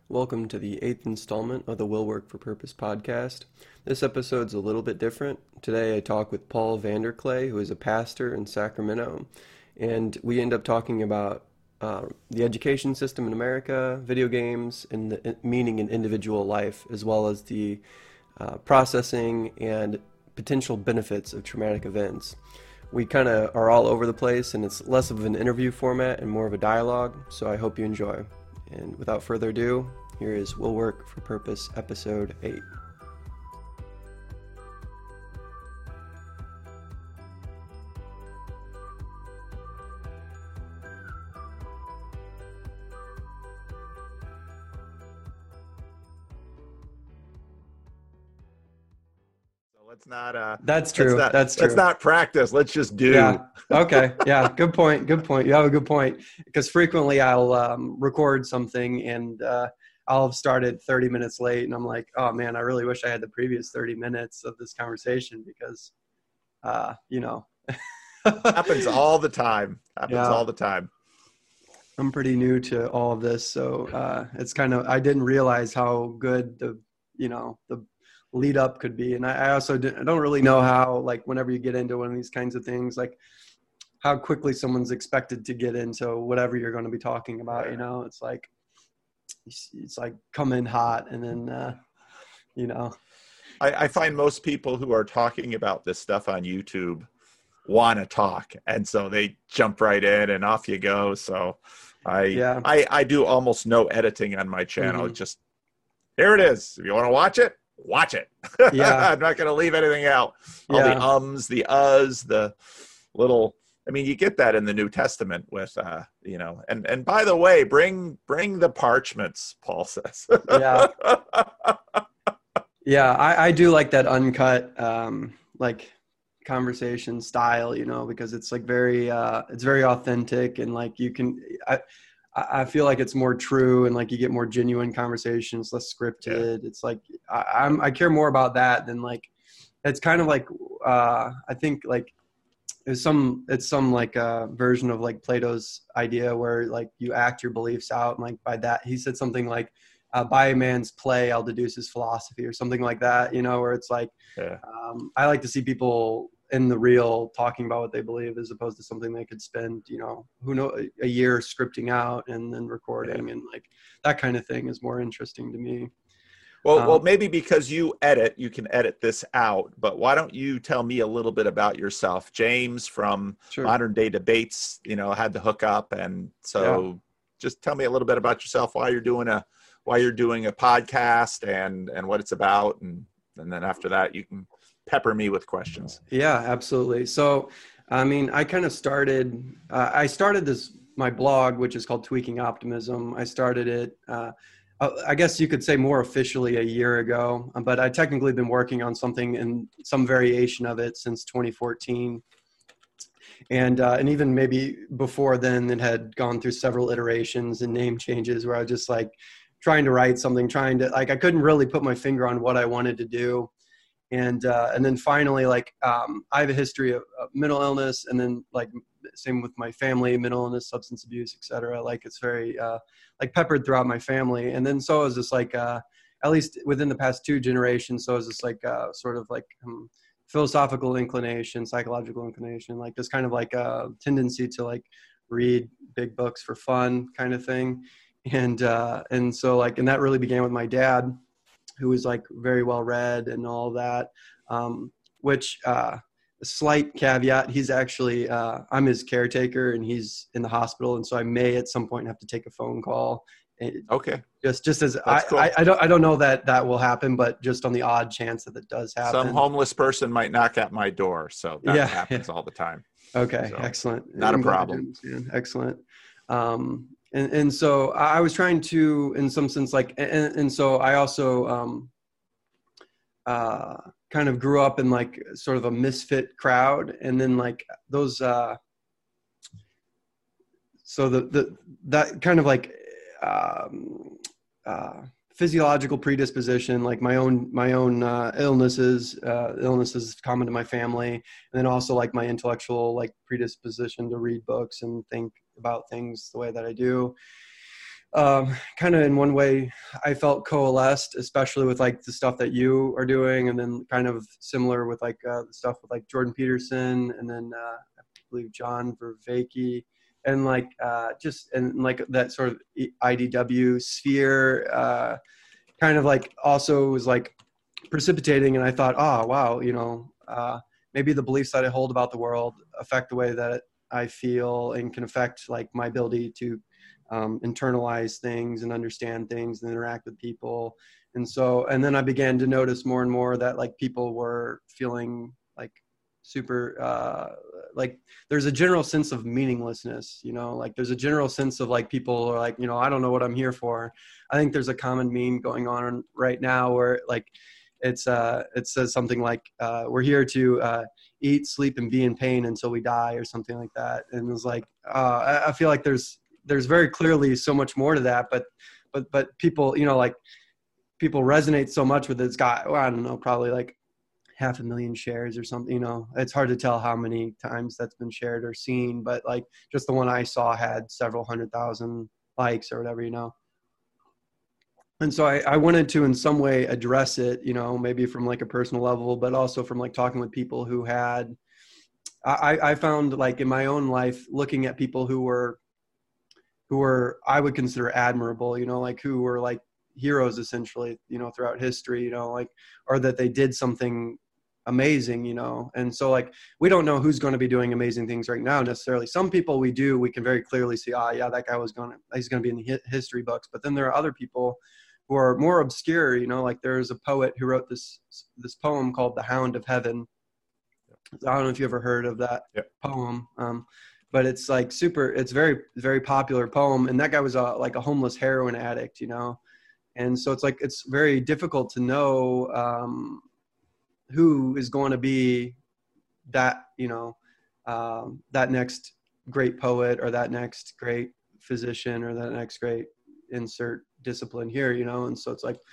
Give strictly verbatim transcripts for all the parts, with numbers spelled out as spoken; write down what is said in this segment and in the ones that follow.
Welcome to the eighth installment of the Will Work for Purpose podcast. This episode's a little bit different. Today I talk with Paul Vanderklay, who is a pastor in Sacramento, and we end up talking about uh, the education system in America, video games, and the meaning in individual life, as well as the uh, processing and potential benefits of traumatic events. We kind of are all over the place, and it's less of an interview format and more of a dialogue, so I hope you enjoy. And without further ado, here is Will Work for Purpose, Episode eight. Let's not. Uh, That's true. Let's not, That's true. Let's not practice. Let's just do. Yeah. Okay. Yeah. Good point. Good point. You have a good point. Because frequently I'll um, record something and uh, I'll have started thirty minutes late, and I'm like, oh man, I really wish I had the previous thirty minutes of this conversation because, uh, you know, happens all the time. Happens Yeah. all the time. I'm pretty new to all of this, so uh, it's kind of I didn't realize how good the you know the lead up could be. And I, I also didn't, I don't really know how, like, whenever you get into one of these kinds of things, like how quickly someone's expected to get into whatever you're going to be talking about. You know, it's like, it's, it's like come in hot and then, uh, you know, I, I find most people who are talking about this stuff on YouTube want to talk. And so they jump right in and off you go. So I, Yeah. I, I do almost no editing on my channel. Mhm. Just here it is. If you want to watch it, watch it. Yeah. I'm not going to leave anything out. All Yeah. the ums, the uhs, the little, I mean, you get that in the New Testament with, uh, you know, and, and by the way, bring, bring the parchments, Paul says. Yeah. Yeah. I, I do like that uncut, um, like conversation style, you know, because it's like very, uh, it's very authentic, and like you can, I, I feel like it's more true, and like you get more genuine conversations, less scripted. Yeah. It's like, I, I'm, I care more about that than like, it's kind of like, uh, I think like it's some, it's some like uh version of like Plato's idea where like you act your beliefs out. And like by that, he said something like, uh, by a man's play, I'll deduce his philosophy, or something like that, you know, where it's like, Yeah. um, I like to see people in the real talking about what they believe, as opposed to something they could spend, you know, who know a year scripting out and then recording. Yeah. And like that kind of thing is more interesting to me. Well, um, well, maybe because you edit, you can edit this out, but why don't you tell me a little bit about yourself? James from Sure. Modern Day Debates, you know, had the hookup. And so Yeah. just tell me a little bit about yourself, why you're doing a, why you're doing a podcast and, and what it's about. And, and then after that, you can pepper me with questions. Yeah, absolutely. So, I mean, I kind of started, uh, I started this, my blog, which is called Tweaking Optimism. I started it, uh, I guess you could say more officially a year ago, but I technically been working on something in some variation of it since twenty fourteen. And, uh, and even maybe before then, it had gone through several iterations and name changes where I was just like trying to write something, trying to, like, I couldn't really put my finger on what I wanted to do. And, uh, and then finally, like, um, I have a history of, of mental illness, and then like same with my family, mental illness, substance abuse, et cetera. Like it's very, uh, like peppered throughout my family. And then, so is this like, uh, at least within the past two generations. So is this like, uh, sort of like, um, philosophical inclination, psychological inclination, like this kind of like a tendency to like read big books for fun kind of thing. And, uh, and so like, and that really began with my dad, who was like very well read and all that, um, which, uh, a slight caveat, he's actually, uh, I'm his caretaker and he's in the hospital. And so I may at some point have to take a phone call. Okay. Just, just as I, cool. I, I don't, I don't know that that will happen, but just on the odd chance that it does happen. Some homeless person might knock at my door. So that yeah, happens yeah. all the time. Okay. So, excellent. Not I'm a problem. Excellent. Um, and, and so I was trying to, in some sense, like, and, and so I also, um, uh, kind of grew up in like sort of a misfit crowd. And then like those, uh, so the, the, that kind of like, um, uh, physiological predisposition, like my own, my own, uh, illnesses, uh, illnesses common to my family. And then also like my intellectual, like predisposition to read books and think about things the way that I do. um, kind of in one way I felt coalesced, especially with like the stuff that you are doing, and then kind of similar with like uh, the stuff with like Jordan Peterson, and then uh, I believe John Vervaeke, and like uh, just and like that sort of I D W sphere, uh, kind of like also was like precipitating. And I thought, oh wow, you know, uh, maybe the beliefs that I hold about the world affect the way that I feel and can affect like my ability to um, internalize things and understand things and interact with people. And so, and then I began to notice more and more that like people were feeling like super, uh, like there's a general sense of meaninglessness, you know, like there's a general sense of like people are like, you know, I don't know what I'm here for. I think there's a common meme going on right now where like, it's uh, it says something like, uh, we're here to uh, eat, sleep, and be in pain until we die, or something like that. And it was like, uh, I, I feel like there's, there's very clearly so much more to that, but, but, but people, you know, like people resonate so much with it. It's got, well, I don't know, probably like half a million shares or something, you know, it's hard to tell how many times that's been shared or seen, but like just the one I saw had several hundred thousand likes or whatever, you know? And so I, I wanted to in some way address it, you know, maybe from like a personal level, but also from like talking with people who had, I, I found like in my own life, looking at people who were, who were, I would consider admirable, you know, like who were like heroes essentially, you know, throughout history, you know, like, or that they did something amazing, you know? And so like, we don't know who's going to be doing amazing things right now necessarily. Some people we do, we can very clearly see, ah, yeah, that guy was going to, he's going to be in the history books. But then there are other people who are more obscure, you know, like there's a poet who wrote this, this poem called The Hound of Heaven. I don't know if you ever heard of that Yep. poem. Um, but it's like super, it's very, very popular poem. And that guy was a, like a homeless heroin addict, you know? And so it's like, it's very difficult to know um, who is going to be that, you know, um, that next great poet or that next great physician or that next great insert discipline here, you know? And so it's like,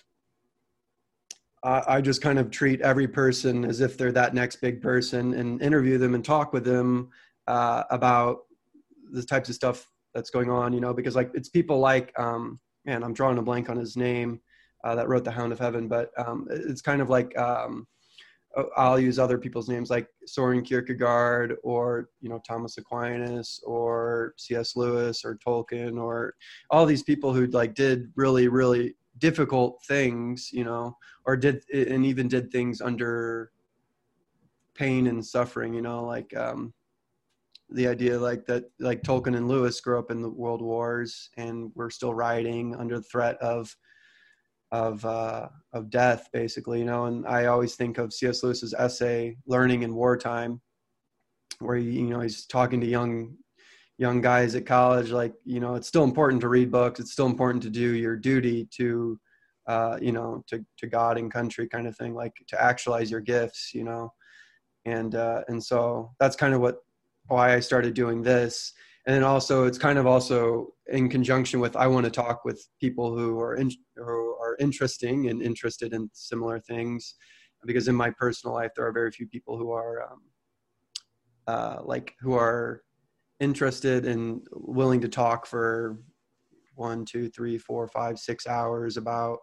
I, I just kind of treat every person as if they're that next big person and interview them and talk with them uh, about the types of stuff that's going on, you know, because like it's people like, um, man, I'm drawing a blank on his name uh, that wrote The Hound of Heaven, but um, it's kind of like, um, I'll use other people's names like Soren Kierkegaard or, you know, Thomas Aquinas or C S Lewis or Tolkien or all these people who like did really, really difficult things, you know, or did, and even did things under pain and suffering, you know, like um, the idea like that, like Tolkien and Lewis grew up in the world wars and were still writing under the threat of of uh, of death, basically, you know. And I always think of C S Lewis's essay, Learning in Wartime, where, he, you know, he's talking to young young guys at college, like, you know, it's still important to read books. It's still important to do your duty to, uh, you know, to, to God and country kind of thing, like to actualize your gifts, you know. And, uh, and so that's kind of what, why I started doing this. And then also it's kind of also in conjunction with, I want to talk with people who are in, who are interesting and interested in similar things, because in my personal life, there are very few people who are um, uh, like, who are interested and willing to talk for one, two, three, four, five, six hours about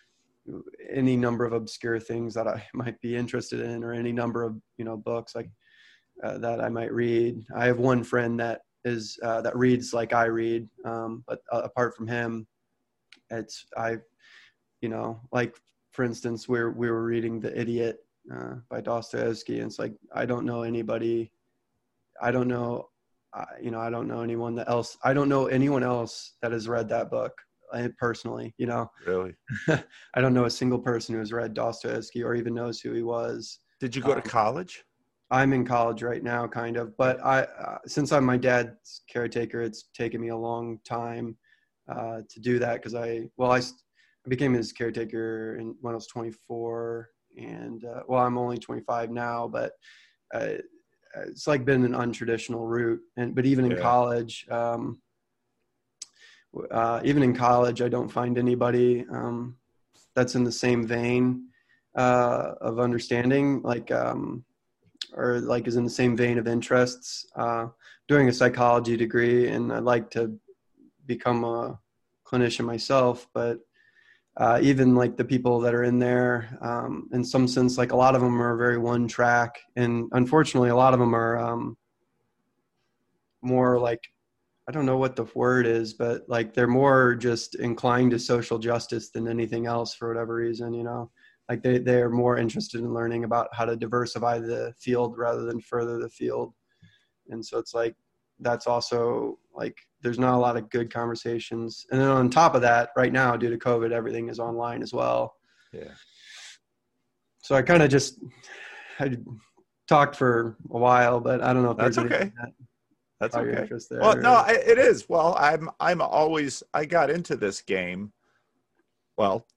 any number of obscure things that I might be interested in, or any number of, you know, books like uh, that I might read. I have one friend that is uh, that reads like I read, um, but uh, apart from him, it's I, you know, like for instance, we're we were reading The Idiot uh, by Dostoevsky, and it's like I don't know anybody, I don't know, uh, you know, I don't know anyone that else, I don't know anyone else that has read that book uh, personally, you know. Really? I don't know a single person who has read Dostoevsky or even knows who he was. Did you go um, to college? I'm in college right now, kind of, but I, uh, since I'm my dad's caretaker, it's taken me a long time uh, to do that. Cause I, well, I, I became his caretaker in, when I was twenty-four, and uh, well, I'm only twenty-five now, but uh, it's like been an untraditional route. And, but even in Yeah. college, um, uh, even in college, I don't find anybody um, that's in the same vein uh, of understanding, like, um, or like is in the same vein of interests, uh, doing a psychology degree. And I'd like to become a, clinician myself, but uh, even like the people that are in there, um, in some sense, like a lot of them are very one track, and unfortunately, a lot of them are um, more like, I don't know what the word is, but like they're more just inclined to social justice than anything else for whatever reason, you know, like they, they're more interested in learning about how to diversify the field rather than further the field. And so it's like, that's also like, there's not a lot of good conversations. And then on top of that, right now, due to COVID, everything is online as well. Yeah. So I kind of just, I talked for a while, but I don't know if That's there's okay. anything that That's caught your okay. interest there. Well, no, I, it is. Well, I'm, I'm always, I got into this game. Well,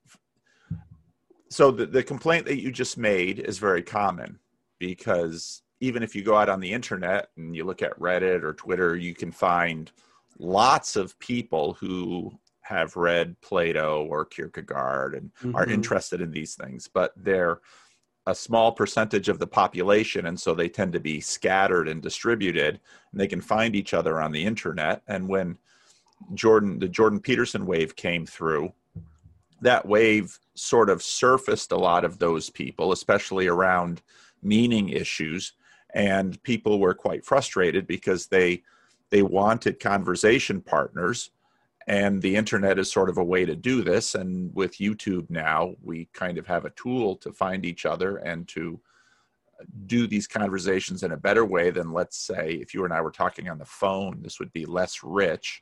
so the, the complaint that you just made is very common, because even if you go out on the internet and you look at Reddit or Twitter, you can find lots of people who have read Plato or Kierkegaard and mm-hmm. are interested in these things, but they're a small percentage of the population, and so they tend to be scattered and distributed, and they can find each other on the internet. And when Jordan, the Jordan Peterson wave came through, that wave sort of surfaced a lot of those people, especially around meaning issues. And people were quite frustrated because they they wanted conversation partners, and the internet is sort of a way to do this. And with YouTube now, we kind of have a tool to find each other and to do these conversations in a better way than, let's say, if you and I were talking on the phone, this would be less rich.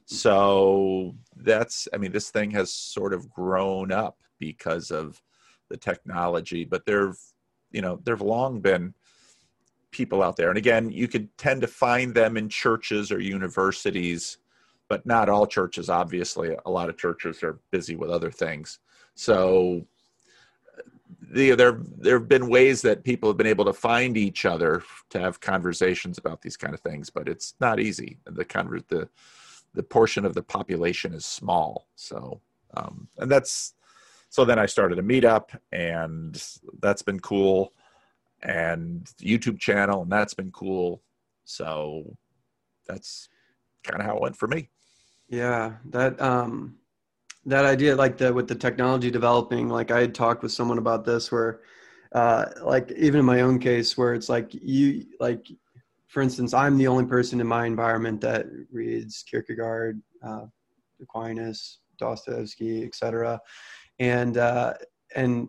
So that's, I mean, this thing has sort of grown up because of the technology, but there've, you know, there've long been people out there. And again, you could tend to find them in churches or universities, but not all churches, obviously. A lot of churches are busy with other things. So the, there, there have been ways that people have been able to find each other to have conversations about these kind of things, but it's not easy. The conver- the, the portion of the population is small. So, um, and that's, so then I started a meetup, and that's been cool, and YouTube channel, and that's been cool. So that's kind of how it went for me. Yeah, that um, that idea, like the with the technology developing, like I had talked with someone about this, where, uh, like even in my own case, where it's like you, like for instance, I'm the only person in my environment that reads Kierkegaard, uh, Aquinas, Dostoevsky, et cetera, and uh, and.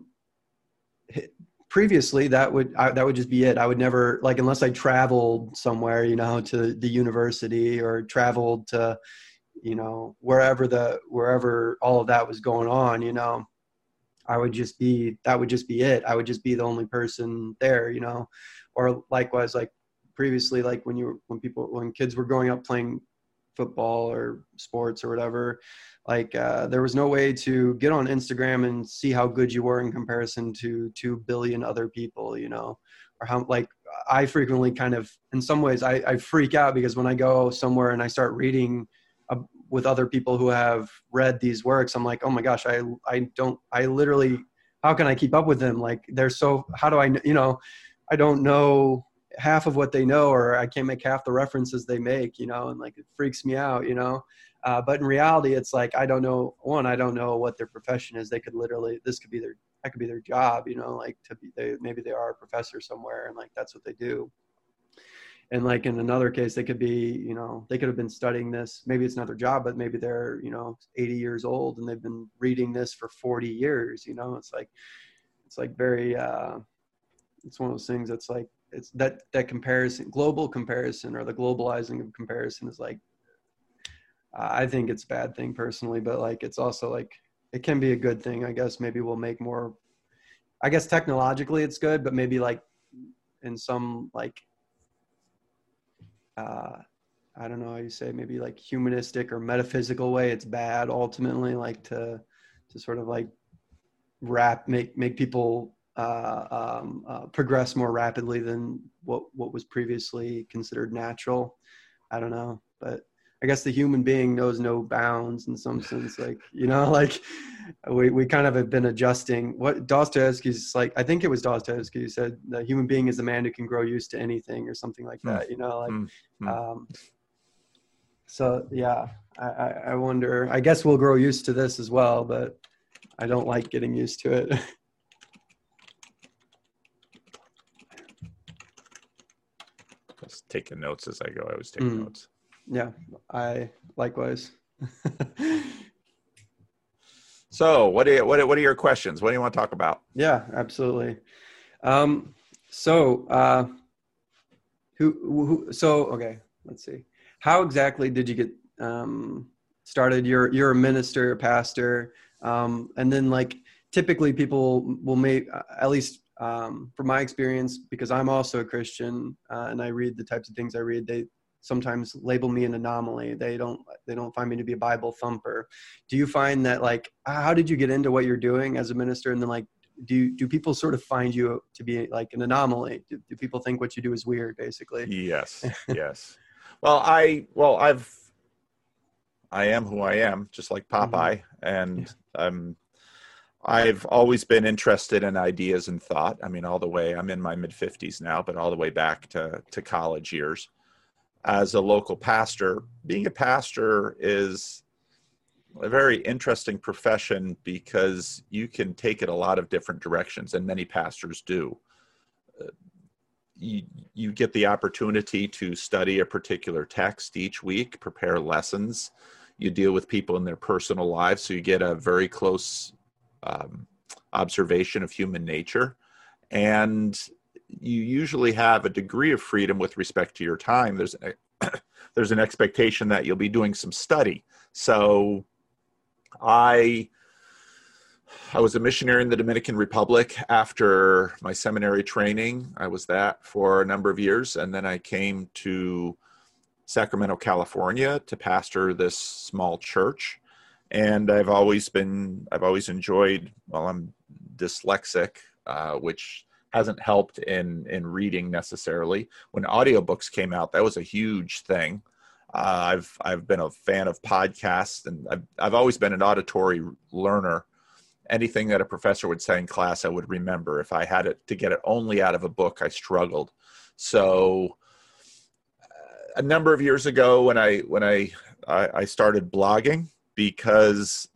Previously, that would I, that would just be it. I would never, like, unless I traveled somewhere, you know, to the university or traveled to, you know, wherever the wherever all of that was going on, you know, I would just be that would just be it. I would just be the only person there, you know, or likewise, like previously, like when you were, when people when kids were growing up playing football or sports or whatever, like uh, there was no way to get on Instagram and see how good you were in comparison to two billion other people, you know, or how, like I frequently kind of, in some ways I, I freak out because when I go somewhere and I start reading uh, with other people who have read these works, I'm like, oh my gosh, I, I don't, I literally, how can I keep up with them? Like they're so, how do I, you know, I don't know half of what they know, or I can't make half the references they make, you know, and like, it freaks me out, you know? Uh, but in reality, it's like, I don't know, one, I don't know what their profession is. They could literally, this could be their, that could be their job, you know, like to be, they, maybe they are a professor somewhere and like, that's what they do. And like in another case, they could be, you know, they could have been studying this. Maybe it's not their job, but maybe they're, you know, eighty years old and they've been reading this for forty years, you know, it's like, it's like very, uh, it's one of those things that's like, it's that, that comparison, global comparison, or the globalizing of comparison is like, uh, I think it's a bad thing personally, but like, it's also like, it can be a good thing. I guess maybe we'll make more, I guess technologically it's good, but maybe like in some like, uh, I don't know how you say, maybe like humanistic or metaphysical way, it's bad ultimately, like to, to sort of like rap, make, make people uh, um, uh, progress more rapidly than what, what was previously considered natural. I don't know, but I guess the human being knows no bounds in some sense, like, you know, like we, we kind of have been adjusting what Dostoevsky's like, I think it was Dostoevsky who said the human being is the man who can grow used to anything or something like that, you know, like, mm-hmm. um, So yeah, I, I I wonder, I guess we'll grow used to this as well, but I don't like getting used to it. Just taking notes as I go. I always take mm. notes. Yeah, I likewise. So what are, what, what are your questions? What do you want to talk about? Yeah, absolutely. Um, so, uh, who, who, so, okay, let's see. How exactly did you get um, started? You're, you're a minister, a pastor. Um, and then like, typically people will make, at least um, from my experience, because I'm also a Christian uh, and I read the types of things I read, they sometimes label me an anomaly. They don't, they don't find me to be a Bible thumper. Do you find that like, how did you get into what you're doing as a minister? And then like, do, do people sort of find you to be like an anomaly? Do, do people think what you do is weird, basically? Yes. Yes. Well, I, well, I've, I am who I am, just like Popeye. Mm-hmm. And um, I've always been interested in ideas and thought. I mean, all the way, I'm in my mid fifties now, but all the way back to, to college years. As a local pastor, being a pastor is a very interesting profession because you can take it a lot of different directions, and many pastors do. Uh, you, you get the opportunity to study a particular text each week, prepare lessons. You deal with people in their personal lives, so you get a very close um, observation of human nature. And you usually have a degree of freedom with respect to your time. There's an, there's an expectation that you'll be doing some study. So I, I was a missionary in the Dominican Republic after my seminary training. I was that for a number of years. And then I came to Sacramento, California to pastor this small church. And I've always been, I've always enjoyed, well, I'm dyslexic, uh, which hasn't helped in, in reading necessarily. When audiobooks came out, that was a huge thing. Uh, I've, I've been a fan of podcasts, and I've, I've always been an auditory learner. Anything that a professor would say in class, I would remember. If I had it to get it only out of a book, I struggled. So uh, a number of years ago when I, when I, I, I started blogging, because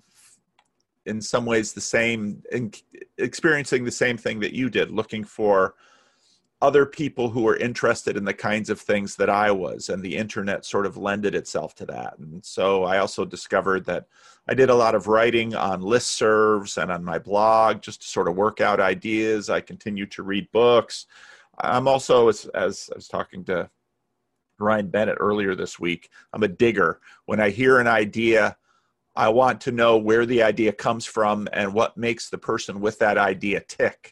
in some ways the same, in, experiencing the same thing that you did, looking for other people who were interested in the kinds of things that I was, and the internet sort of lended itself to that. And so I also discovered that I did a lot of writing on listservs and on my blog just to sort of work out ideas. I continued to read books. I'm also, as, as I was talking to Ryan Bennett earlier this week, I'm a digger. When I hear an idea, I want to know where the idea comes from and what makes the person with that idea tick.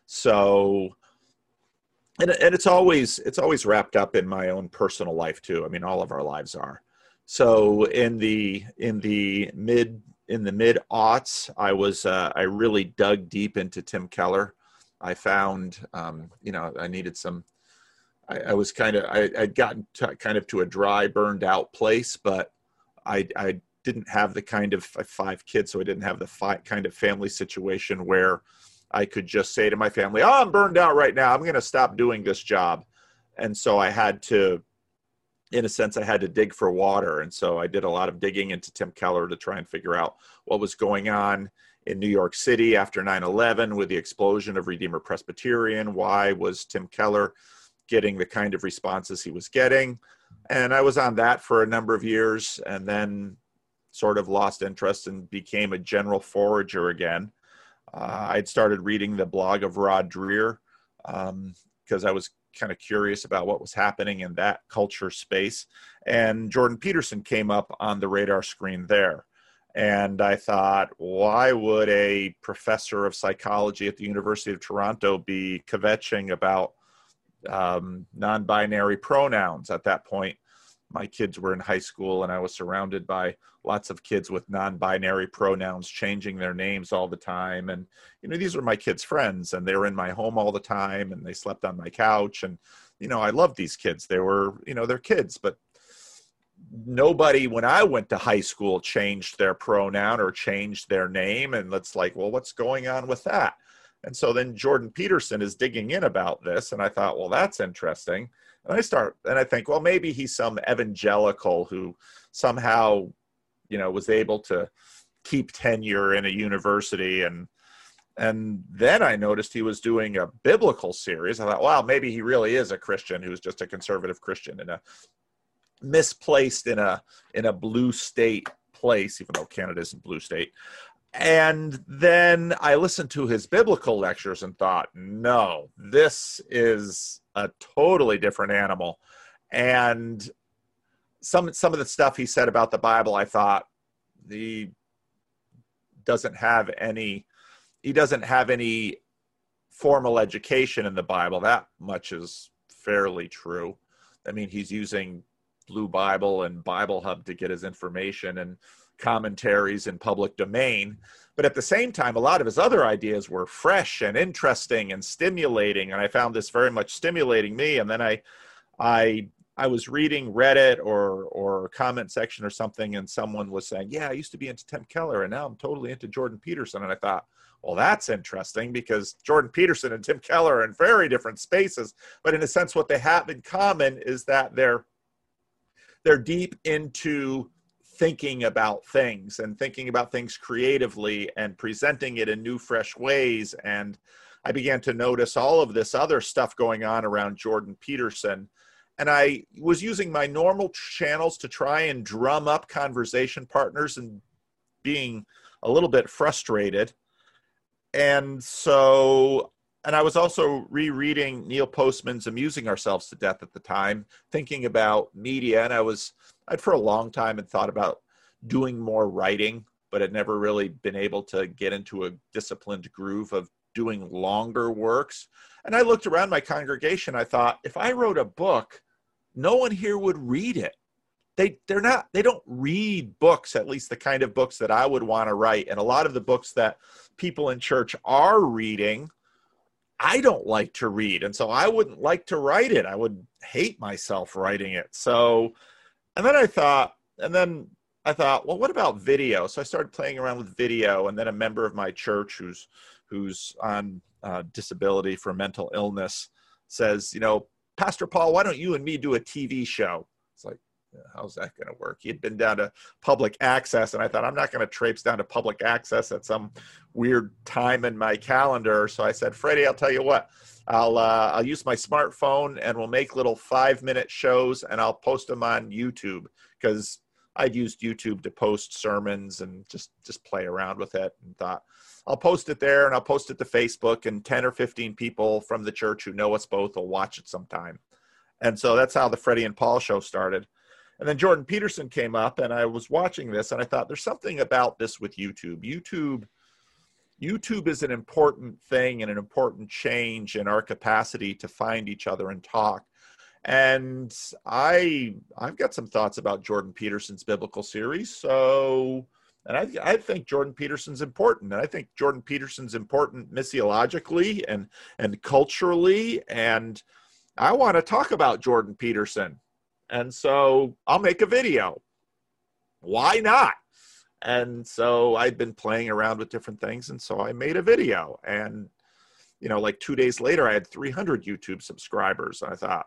So, and, and it's always, it's always wrapped up in my own personal life too. I mean, all of our lives are. So in the, in the mid, in the mid aughts, I was, uh, I really dug deep into Tim Keller. I found, um, you know, I needed some, I, I was kind of, I, I'd gotten to, kind of to a dry, burned out place, but I, I didn't have the kind of five kids, so I didn't have the fi- kind of family situation where I could just say to my family, oh, I'm burned out right now. I'm going to stop doing this job. And so I had to, in a sense, I had to dig for water. And so I did a lot of digging into Tim Keller to try and figure out what was going on in New York City after nine eleven with the explosion of Redeemer Presbyterian. Why was Tim Keller getting the kind of responses he was getting? And I was on that for a number of years, and then sort of lost interest and became a general forager again. Uh, I'd started reading the blog of Rod Dreher um, because I was kind of curious about what was happening in that culture space. And Jordan Peterson came up on the radar screen there. And I thought, why would a professor of psychology at the University of Toronto be kvetching about um, non-binary pronouns? At that point, my kids were in high school, and I was surrounded by lots of kids with non-binary pronouns changing their names all the time. And, you know, these were my kids' friends, and they were in my home all the time, and they slept on my couch. And, you know, I loved these kids. They were, you know, they're kids, but nobody, when I went to high school, changed their pronoun or changed their name. And it's like, well, what's going on with that? And so then Jordan Peterson is digging in about this. And I thought, well, that's interesting. And I start, and I think, well, maybe he's some evangelical who somehow, you know, was able to keep tenure in a university. And, and then I noticed he was doing a biblical series. I thought, wow, maybe he really is a Christian who's just a conservative Christian in a misplaced in a, in a blue state place, even though Canada isn't blue state. And then I listened to his biblical lectures and thought, no, this is a totally different animal. And some some of the stuff he said about the Bible, I thought he doesn't have any he doesn't have any formal education in the Bible. That much is fairly true. I mean, he's using Blue Bible and Bible Hub to get his information and commentaries in public domain. But at the same time, a lot of his other ideas were fresh and interesting and stimulating. And I found this very much stimulating me. And then I, I, I was reading Reddit or, or a comment section or something, and someone was saying, yeah, I used to be into Tim Keller and now I'm totally into Jordan Peterson. And I thought, well, that's interesting because Jordan Peterson and Tim Keller are in very different spaces. But in a sense, what they have in common is that they're, they're deep into thinking about things and thinking about things creatively and presenting it in new, fresh ways. And I began to notice all of this other stuff going on around Jordan Peterson. And I was using my normal channels to try and drum up conversation partners and being a little bit frustrated. And so, and I was also rereading Neil Postman's Amusing Ourselves to Death at the time, thinking about media. And I was, I'd for a long time had thought about doing more writing, but had never really been able to get into a disciplined groove of doing longer works. And I looked around my congregation. I thought, if I wrote a book, no one here would read it. They, they're not, they don't read books, at least the kind of books that I would want to write. And a lot of the books that people in church are reading, I don't like to read. And so I wouldn't like to write it. I would hate myself writing it. So, and then I thought, and then I thought, well, what about video? So I started playing around with video, and then a member of my church who's, who's on uh, disability for mental illness says, you know, Pastor Paul, why don't you and me do a T V show? It's like, how's that going to work? He had been down to public access, and I thought, I'm not going to traipse down to public access at some weird time in my calendar. So I said, Freddie, I'll tell you what, I'll uh, I'll use my smartphone, and we'll make little five-minute shows, and I'll post them on YouTube, because I'd used YouTube to post sermons and just just play around with it, and thought, I'll post it there, and I'll post it to Facebook, and ten or fifteen people from the church who know us both will watch it sometime. And so that's how the Freddie and Paul show started. And then Jordan Peterson came up, and I was watching this, and I thought, there's something about this with YouTube. YouTube, YouTube is an important thing and an important change in our capacity to find each other and talk. And I, I've got some thoughts about Jordan Peterson's biblical series. So, and I, I think Jordan Peterson's important. And I think Jordan Peterson's important missiologically and, and culturally. And I want to talk about Jordan Peterson. And so I'll make a video. Why not? And so I'd been playing around with different things. And so I made a video. And, you know, like two days later, I had three hundred YouTube subscribers. And I thought,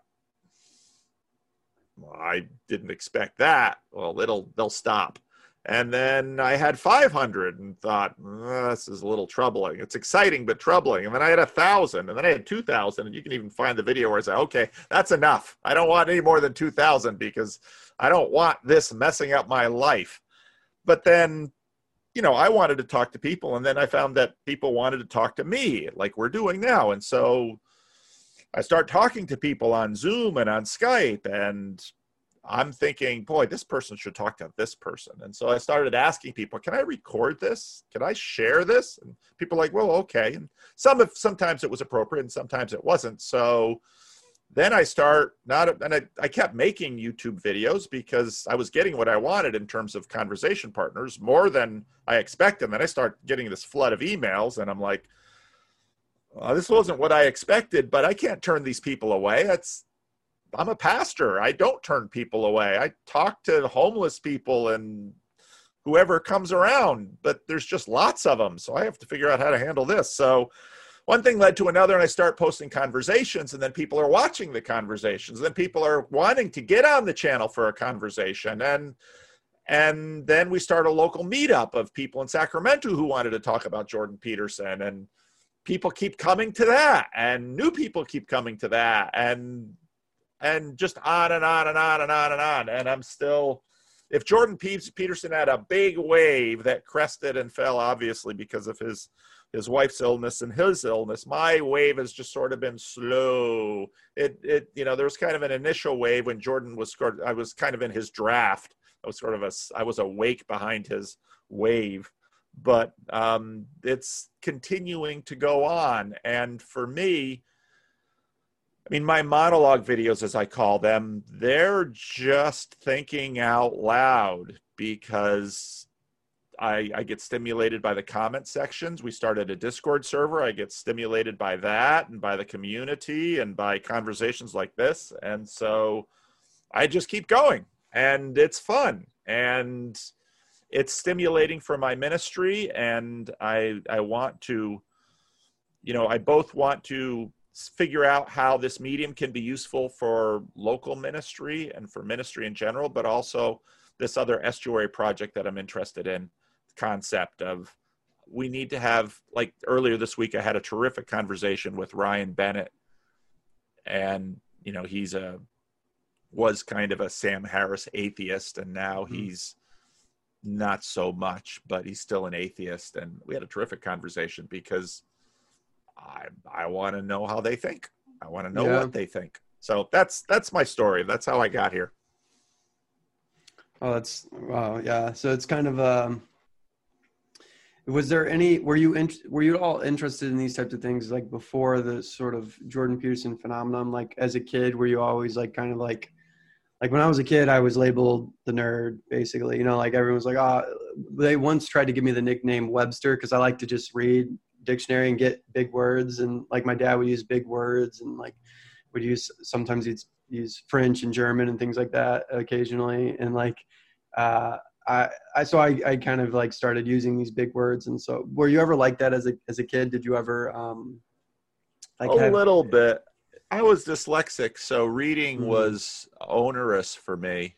well, I didn't expect that. Well, it'll, they'll stop. And then I had five hundred and thought, oh, this is a little troubling. It's exciting, but troubling. And then I had a thousand, and then I had two thousand, and you can even find the video where I say, okay, that's enough. I don't want any more than two thousand because I don't want this messing up my life. But then, you know, I wanted to talk to people, and then I found that people wanted to talk to me like we're doing now. And so I start talking to people on Zoom and on Skype, and I'm thinking, boy, this person should talk to this person. And so I started asking people, can I record this? Can I share this? And people are like, well, okay. And some of, sometimes it was appropriate and sometimes it wasn't. So then I start not, and I, I kept making YouTube videos because I was getting what I wanted in terms of conversation partners more than I expected. And then I start getting this flood of emails, and I'm like, well, this wasn't what I expected, but I can't turn these people away. That's, I'm a pastor. I don't turn people away. I talk to homeless people and whoever comes around, but there's just lots of them. So I have to figure out how to handle this. So one thing led to another, and I start posting conversations, and then people are watching the conversations. Then people are wanting to get on the channel for a conversation. And and then we start a local meetup of people in Sacramento who wanted to talk about Jordan Peterson. And people keep coming to that, and new people keep coming to that, and and just on and on and on and on and on. And I'm still, if Jordan Peterson had a big wave that crested and fell, obviously because of his his wife's illness and his illness, my wave has just sort of been slow. It it you know, there was kind of an initial wave when Jordan was scored. I was kind of in his draft. I was sort of a I was a wake behind his wave. But um, it's continuing to go on. And for me, I mean, my monologue videos, as I call them, they're just thinking out loud because I, I get stimulated by the comment sections. We started a Discord server. I get stimulated by that and by the community and by conversations like this. And so I just keep going, and it's fun. And it's stimulating for my ministry, and I I want to, you know, I both want to figure out how this medium can be useful for local ministry and for ministry in general, but also this other estuary project that I'm interested in, the concept of we need to have, like earlier this week, I had a terrific conversation with Ryan Bennett, and, you know, he's a, was kind of a Sam Harris atheist, and now mm-hmm. he's not so much, but he's still an atheist. And we had a terrific conversation because I I want to know how they think. I want to know yeah. what they think. So that's that's my story. That's how I got here. Oh, that's wow. Yeah. So it's kind of um. Was there any? Were you in, Were you all interested in these types of things like before the sort of Jordan Peterson phenomenon? Like as a kid, were you always like kind of like Like when I was a kid, I was labeled the nerd, basically. You know, like everyone was like, oh, they once tried to give me the nickname Webster because I like to just read dictionary and get big words. And like my dad would use big words and like would use, sometimes he'd use French and German and things like that occasionally. And like, uh, I, I, so I, I kind of like started using these big words. And so were you ever like that as a, as a kid? Did you ever, um, like a have, little bit? I was dyslexic, so reading mm-hmm. was onerous for me.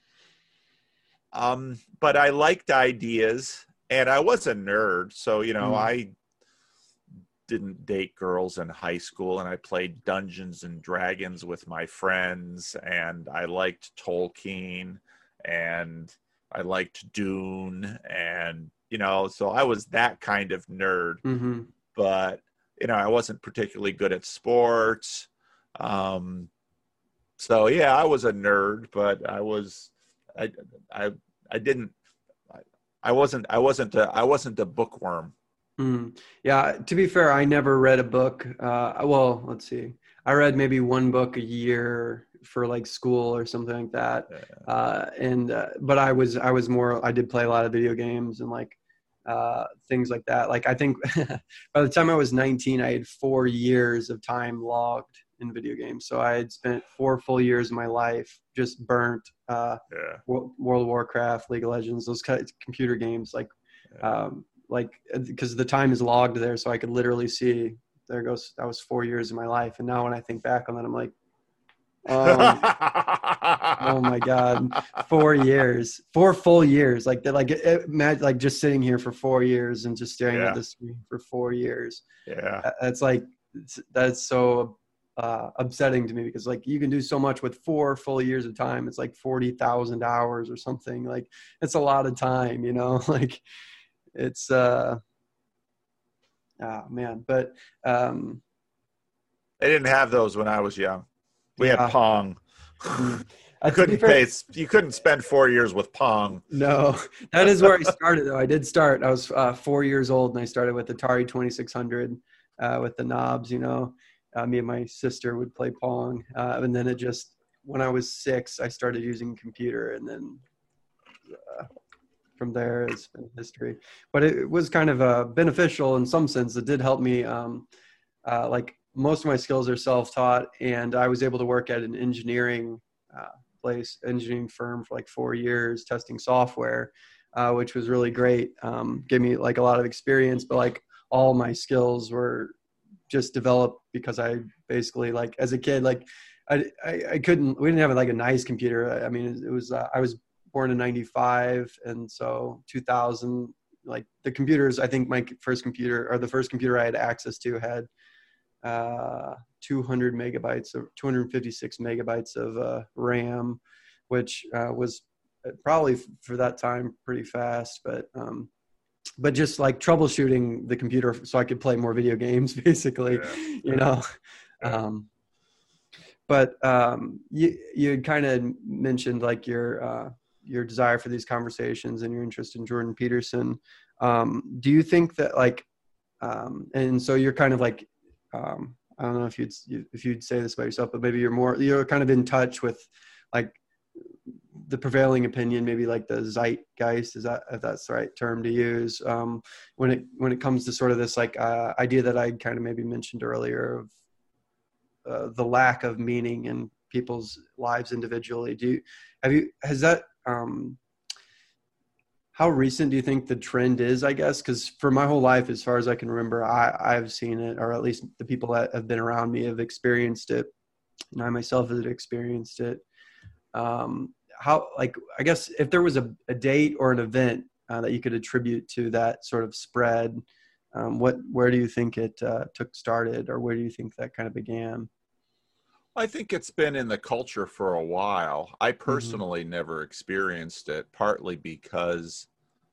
Um, but I liked ideas, and I was a nerd. So, you know, mm-hmm. I didn't date girls in high school, and I played Dungeons and Dragons with my friends, and I liked Tolkien, and I liked Dune, and, you know, so I was that kind of nerd. Mm-hmm. But, you know, I wasn't particularly good at sports. Um, so yeah, I was a nerd, but I was, I, I, I didn't, I, I wasn't, I wasn't, a, I wasn't a bookworm. Mm. Yeah. To be fair, I never read a book. Uh, well, let's see. I read maybe one book a year for like school or something like that. Yeah. Uh, and, uh, but I was, I was more, I did play a lot of video games and like, uh, things like that. Like, I think by the time I was nineteen, I had four years of time logged in video games. So I had spent four full years of my life just burnt, uh, yeah. World of Warcraft, League of Legends, those kind of computer games, like, yeah. um, like, because the time is logged there. So I could literally see, there goes, that was four years of my life. And now when I think back on that, I'm like, um, oh my God, four years, four full years. Like that, like, it, like just sitting here for four years and just staring yeah. at this screen for four years. Yeah. That's like, that's so uh, upsetting to me because like you can do so much with four full years of time. It's like forty thousand hours or something. Like it's a lot of time, you know, like it's, uh, oh man, but, um, they didn't have those when I was young. We yeah. had Pong. Mm. You couldn't pay. You couldn't spend four years with Pong. No, that is where I started. Though I did start. I was uh, four years old, and I started with Atari twenty-six hundred uh, with the knobs. You know, uh, me and my sister would play Pong, uh, and then it just when I was six, I started using computer, and then uh, from there it's been history. But it, it was kind of uh, beneficial in some sense. It did help me, um, uh, like. Most of my skills are self-taught, and I was able to work at an engineering uh, place, engineering firm for like four years testing software, uh, which was really great. Um, gave me like a lot of experience, but like all my skills were just developed because I basically, like, as a kid, like I, I, I couldn't, we didn't have like a nice computer. I mean, it was, uh, I was born in ninety-five. And so two thousand, like the computers, I think my first computer, or the first computer I had access to, had uh, two hundred megabytes of two hundred fifty-six megabytes of uh, RAM, which uh, was probably for that time pretty fast, but, um, but just like troubleshooting the computer so I could play more video games, basically, yeah. you know? Yeah. Um, but um, you, you kind of mentioned like your, uh, your desire for these conversations and your interest in Jordan Peterson. Um, do you think that like, um, and so you're kind of like, um, I don't know if you'd, if you'd say this about yourself, but maybe you're more, you're kind of in touch with like the prevailing opinion, maybe like the zeitgeist, is that, if that's the right term to use, um, when it, when it comes to sort of this like uh, idea that I kind of maybe mentioned earlier of uh, the lack of meaning in people's lives individually. Do you, have you, has that, um, how recent do you think the trend is, I guess? Because for my whole life, as far as I can remember, I, I've seen it, or at least the people that have been around me have experienced it. And I myself have experienced it. Um, how, like, I guess if there was a, a date or an event uh, that you could attribute to that sort of spread, um, what, where do you think it uh, took started, or where do you think that kind of began? I think it's been in the culture for a while. I personally mm-hmm. never experienced it, partly because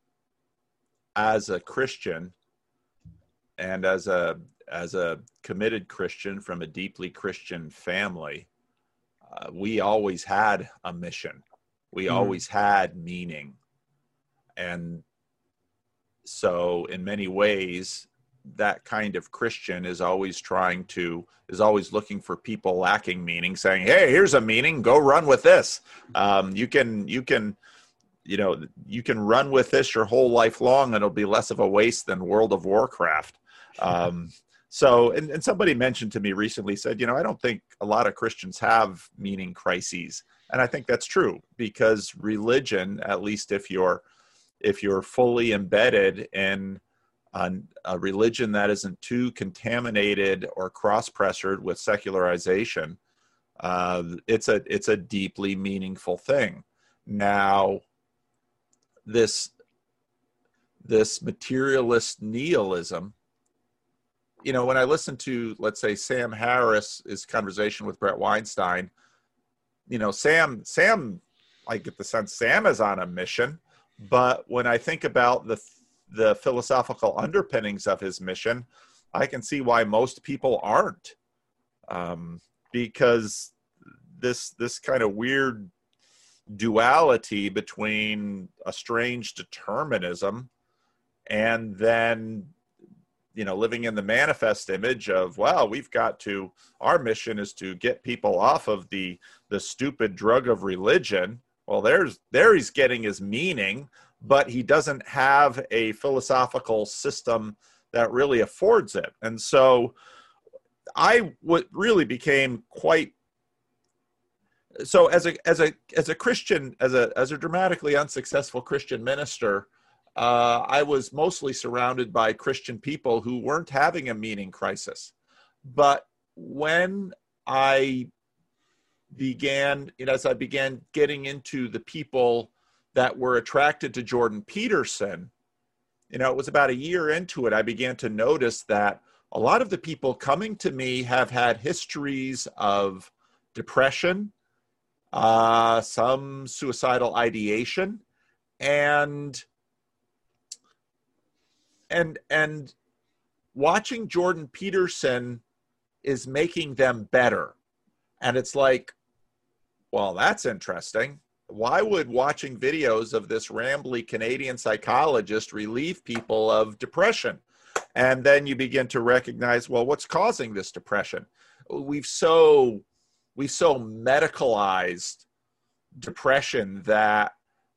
as a Christian and as a, as a committed Christian from a deeply Christian family, uh, we always had a mission. We mm-hmm. always had meaning. And so in many ways, that kind of Christian is always trying to, is always looking for people lacking meaning, saying, hey, here's a meaning, go run with this. Um, you can, you can, you know, you can run with this your whole life long, and it'll be less of a waste than World of Warcraft. Um, so, and, and somebody mentioned to me recently, said, you know, I don't think a lot of Christians have meaning crises. And I think that's true, because religion, at least if you're, if you're fully embedded in on a religion that isn't too contaminated or cross-pressured with secularization, uh, it's a it's a deeply meaningful thing. Now, this this materialist nihilism, you know, when I listen to, let's say, Sam Harris's conversation with Brett Weinstein, you know, Sam Sam, I get the sense Sam is on a mission, but when I think about the the philosophical underpinnings of his mission, I can see why most people aren't, um, because this this kind of weird duality between a strange determinism and then, you know, living in the manifest image of, well, we've got to, our mission is to get people off of the the stupid drug of religion. Well, there's there he's getting his meaning, but he doesn't have a philosophical system that really affords it. And so I w- really became quite, so as a, as a, as a Christian, as a, as a dramatically unsuccessful Christian minister, uh, I was mostly surrounded by Christian people who weren't having a meaning crisis. But when I began, you know, as I began getting into the people that were attracted to Jordan Peterson, you know, it was about a year into it, I began to notice that a lot of the people coming to me have had histories of depression, uh, some suicidal ideation, and, and, and watching Jordan Peterson is making them better. And it's like, well, that's interesting. Why would watching videos of this rambly Canadian psychologist relieve people of depression? And then you begin to recognize, well, what's causing this depression? We've so, we've so medicalized depression that,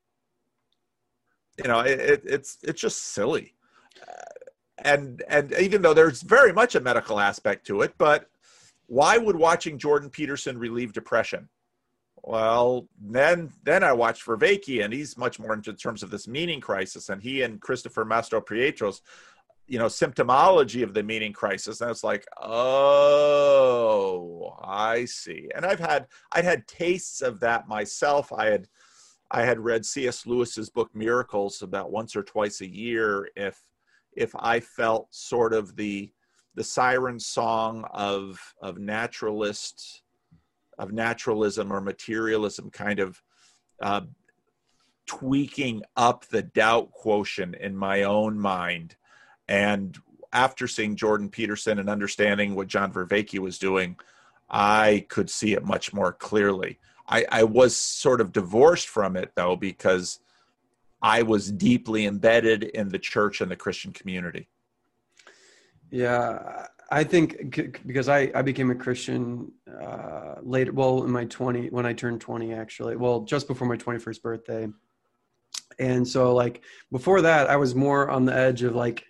you know, it, it, it's, it's just silly. And, and even though there's very much a medical aspect to it, but why would watching Jordan Peterson relieve depression? Well, then then I watched Vervaeke, and he's much more in terms of this meaning crisis, and he and Christopher Mastropietros you know, symptomology of the meaning crisis. And it's like, oh, I see. And I've had, I'd had tastes of that myself. I had, I had read C S Lewis's book Miracles about once or twice a year. If, if I felt sort of the, the siren song of, of naturalist, of naturalism or materialism kind of uh, tweaking up the doubt quotient in my own mind. And after seeing Jordan Peterson and understanding what John Vervaeke was doing, I could see it much more clearly. I, I was sort of divorced from it, though, because I was deeply embedded in the church and the Christian community. Yeah, I think because I, I became a Christian uh, later, well, in my twenty, when I turned twenty, actually, well, just before my twenty-first birthday. And so like before that, I was more on the edge of like,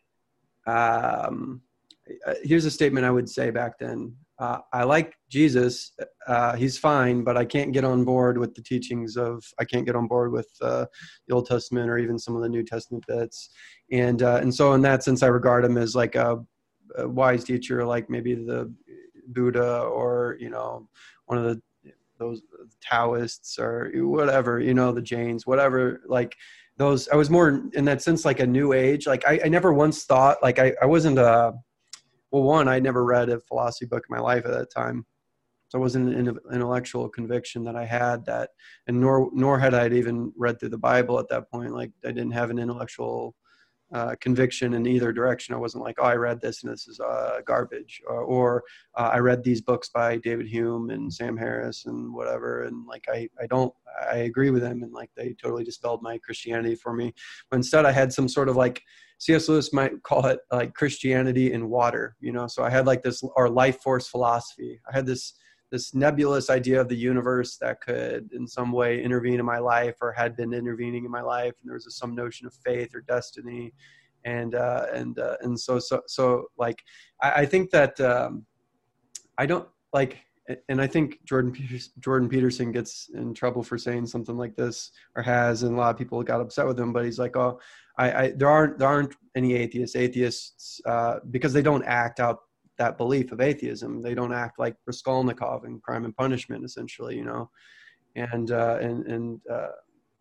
um, here's a statement I would say back then. Uh, I like Jesus. Uh, he's fine, but I can't get on board with the teachings of, I can't get on board with uh, the Old Testament or even some of the New Testament bits. And, uh, and so in that sense, I regard him as like a, a wise teacher, like maybe the Buddha or, you know, one of the, those Taoists or whatever, you know, the Jains, whatever, like those, I was more in that sense, like a new age. Like I, I never once thought like I, I wasn't a, well, one, I never read a philosophy book in my life at that time. So it wasn't an intellectual conviction that I had that, and nor, nor had I even read through the Bible at that point. Like I didn't have an intellectual uh, conviction in either direction. I wasn't like, oh, I read this and this is uh, garbage, or, or uh, I read these books by David Hume and Sam Harris and whatever. And like, I, I don't, I agree with them. And like, they totally dispelled my Christianity for me. But instead I had some sort of like, C S Lewis might call it like Christianity in water, you know? So I had like this, or life force philosophy. I had this, this nebulous idea of the universe that could in some way intervene in my life or had been intervening in my life. And there was a, some notion of faith or destiny. And, uh, and, uh, and so, so, so like, I, I think that, um, I don't like, and I think Jordan Peters, Jordan Peterson gets in trouble for saying something like this, or has, and a lot of people got upset with him, but he's like, oh, I, I there aren't, there aren't any atheists, atheists, uh, because they don't act out that belief of atheism. They don't act like Raskolnikov in Crime and Punishment, essentially, you know, and, uh, and, and, uh,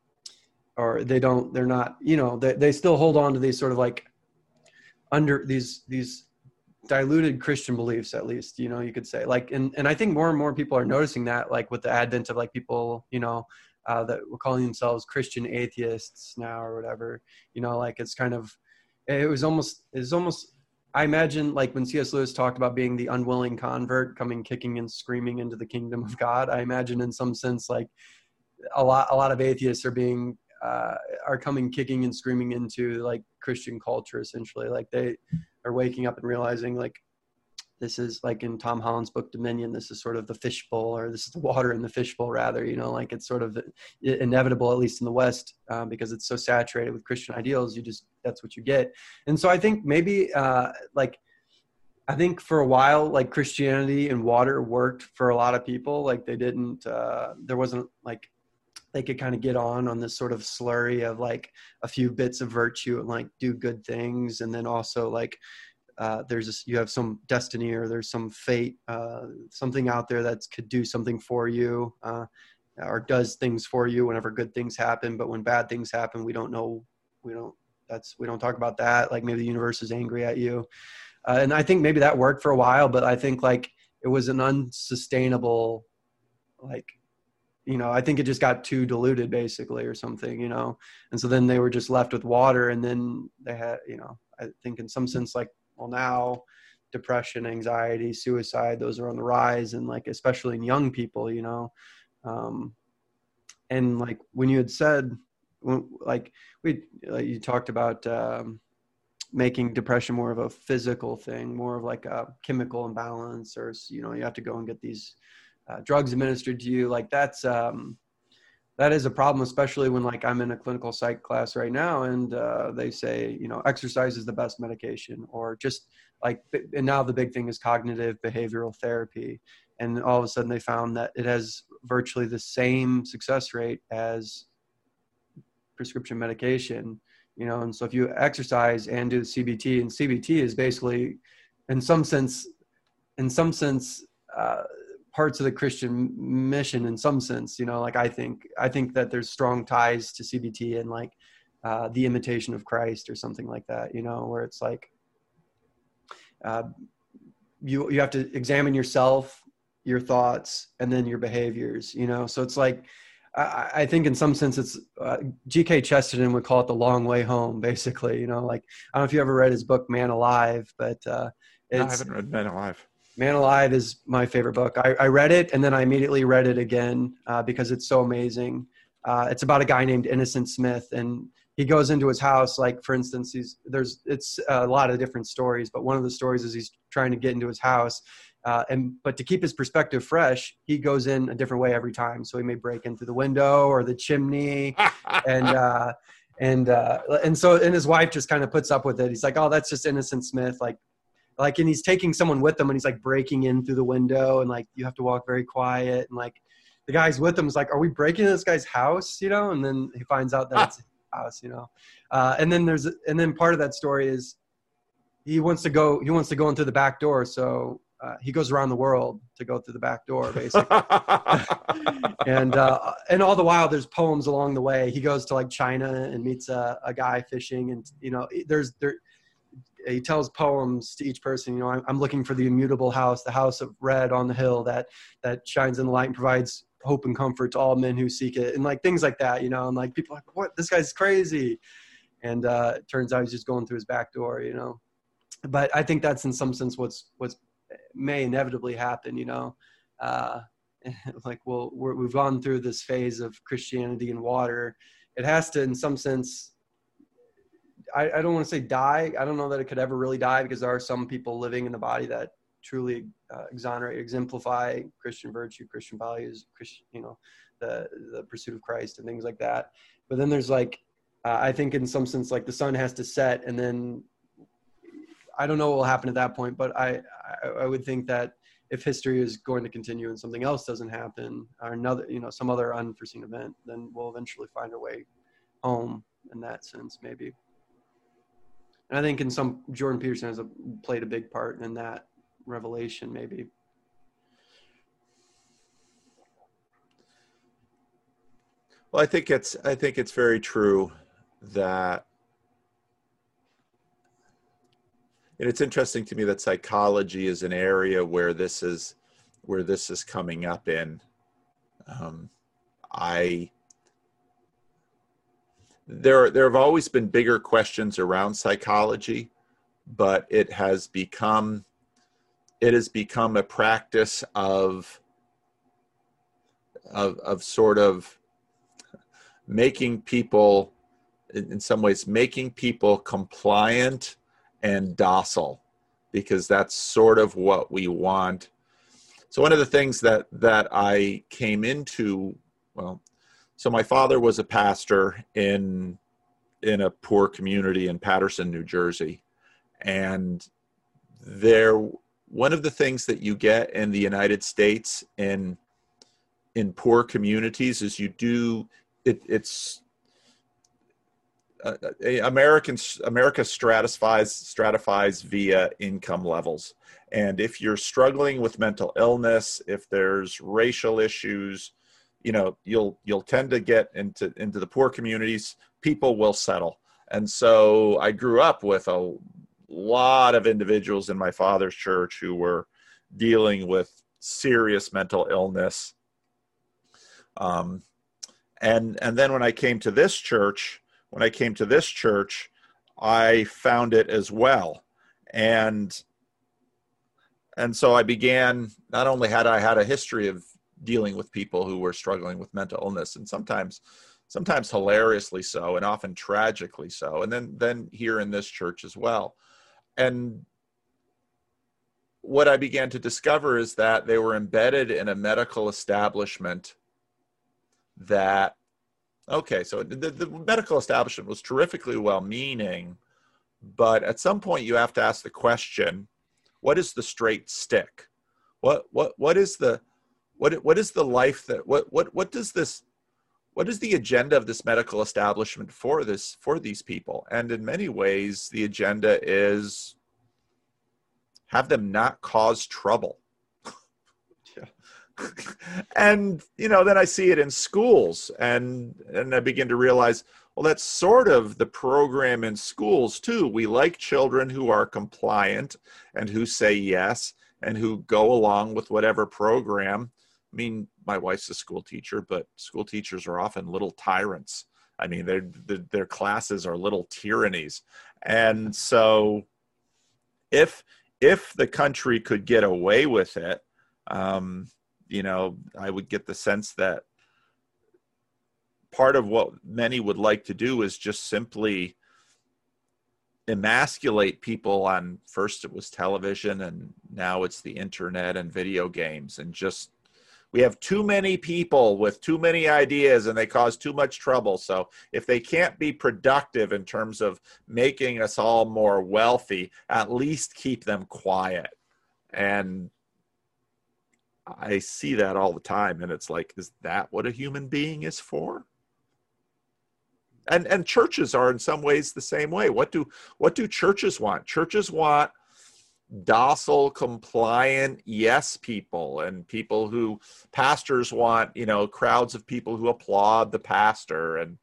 or they don't, they're not, you know, they, they still hold on to these sort of like under these, these diluted Christian beliefs, at least, you know, you could say like, and, and I think more and more people are noticing that, like with the advent of like people, you know, uh, that were calling themselves Christian atheists now or whatever, you know, like it's kind of, it was almost, it's almost, I imagine like when C S Lewis talked about being the unwilling convert coming kicking and screaming into the kingdom of God, I imagine in some sense, like a lot, a lot of atheists are being, uh, are coming kicking and screaming into like Christian culture, essentially. Like they are waking up and realizing like, this is like in Tom Holland's book, Dominion, this is sort of the fishbowl, or this is the water in the fishbowl rather, you know, like it's sort of inevitable, at least in the West, uh, because it's so saturated with Christian ideals, you just, that's what you get. And so I think maybe uh, like, I think for a while, like Christianity and water worked for a lot of people. Like they didn't, uh, there wasn't like, they could kind of get on on this sort of slurry of like a few bits of virtue and like do good things. And then also like, Uh, there's this, you have some destiny or there's some fate, uh, something out there that could do something for you, uh, or does things for you whenever good things happen. But when bad things happen, we don't know, we don't, that's, we don't talk about that. Like maybe the universe is angry at you. Uh, and I think maybe that worked for a while, but I think like it was an unsustainable, like, you know, I think it just got too diluted basically or something, you know? And so then they were just left with water, and then they had, you know, I think in some sense, like, well, now depression, anxiety, suicide, those are on the rise. And like, especially in young people, you know, um, and like when you had said, when, like we, like you talked about um, making depression more of a physical thing, more of like a chemical imbalance, or, you know, you have to go and get these uh, drugs administered to you. Like that's, um, that is a problem, especially when like I'm in a clinical psych class right now and uh, they say, you know, exercise is the best medication, or just like, and now the big thing is cognitive behavioral therapy. And all of a sudden they found that it has virtually the same success rate as prescription medication. you know. And so if you exercise and do C B T, and C B T is basically, in some sense, in some sense, uh, parts of the Christian mission in some sense, you know, like I think, I think that there's strong ties to C B T and like uh, the imitation of Christ or something like that, you know, where it's like, uh, you, you have to examine yourself, your thoughts, and then your behaviors, you know? So it's like, I, I think in some sense it's, uh, G K Chesterton would call it the long way home, basically, you know, like, I don't know if you ever read his book, Man Alive, but uh, it's, no, I haven't read Man Alive. Man Alive is my favorite book. I, I read it and then I immediately read it again uh, because it's so amazing. Uh, it's about a guy named Innocent Smith, and he goes into his house. Like, for instance, he's there's it's a lot of different stories, but one of the stories is he's trying to get into his house, uh, and but to keep his perspective fresh, he goes in a different way every time. So he may break in through the window or the chimney, and uh, and uh, and so and his wife just kind of puts up with it. He's like, oh, that's just Innocent Smith, like. Like, and he's taking someone with him and he's like breaking in through the window and like, you have to walk very quiet. And like the guy's with him is like, are we breaking into this guy's house? You know? And then he finds out that it's his house, you know? Uh, and then there's, and then part of that story is he wants to go, he wants to go into the back door. So uh, he goes around the world to go through the back door, basically. and, uh, and all the while there's poems along the way. He goes to like China and meets a, a guy fishing, and, you know, there's, there, he tells poems to each person, you know, I'm, I'm looking for the immutable house, the house of red on the hill that, that shines in the light and provides hope and comfort to all men who seek it. And like things like that, you know, and like people are like, what, this guy's crazy. And uh, it turns out he's just going through his back door, you know. But I think that's in some sense what's, what's may inevitably happen, you know. Uh, like, well, we're, we've gone through this phase of Christianity and water. It has to, in some sense, I, I don't want to say die. I don't know that it could ever really die, because there are some people living in the body that truly uh, exonerate, exemplify Christian virtue, Christian values, Christian, you know, the the pursuit of Christ and things like that. But then there's like, uh, I think in some sense, like the sun has to set, and then I don't know what will happen at that point. But I I, I would think that if history is going to continue and something else doesn't happen, or another, you know, some other unforeseen event, then we'll eventually find our way home in that sense, maybe. And I think in some, Jordan Peterson has a, played a big part in that revelation, maybe. Well, I think it's, I think it's very true that, and it's interesting to me that psychology is an area where this is, where this is coming up in. Um, I, There, there have always been bigger questions around psychology, but it has become, it has become a practice of, of, of sort of making people, in, in some ways, making people compliant and docile, because that's sort of what we want. So one of the things that, that I came into, well, so my father was a pastor in, in a poor community in Paterson, New Jersey. And there, one of the things that you get in the United States in, in poor communities is you do, it, it's, uh, Americans, America stratifies, stratifies via income levels. And if you're struggling with mental illness, if there's racial issues, you know, you'll, you'll tend to get into, into the poor communities. People will settle. And so I grew up with a lot of individuals in my father's church who were dealing with serious mental illness. Um, and, and then when I came to this church, when I came to this church, I found it as well. And, and so I began, not only had I had a history of dealing with people who were struggling with mental illness, and sometimes, sometimes hilariously so, and often tragically so. And then, then here in this church as well. And what I began to discover is that they were embedded in a medical establishment that, okay, so the, the medical establishment was terrifically well-meaning, but at some point you have to ask the question, what is the straight stick? What, what, what is the, what, what is the life that, what, what, what does this, what is the agenda of this medical establishment for this, for these people? And in many ways, the agenda is have them not cause trouble. Yeah. And, you know, then I see it in schools, and, and I begin to realize, well, that's sort of the program in schools too. We like children who are compliant and who say yes and who go along with whatever program. I mean, my wife's a school teacher, but school teachers are often little tyrants. I mean, their their classes are little tyrannies. And so if if the country could get away with it, um, you know, I would get the sense that part of what many would like to do is just simply emasculate people on, first it was television and now it's the internet and video games, and just, we have too many people with too many ideas and they cause too much trouble. So if they can't be productive in terms of making us all more wealthy, at least keep them quiet. And I see that all the time. And it's like, is that what a human being is for? And and churches are in some ways the same way. What do what do churches want? Churches want docile, compliant, yes people, and people who, pastors want, you know, crowds of people who applaud the pastor, and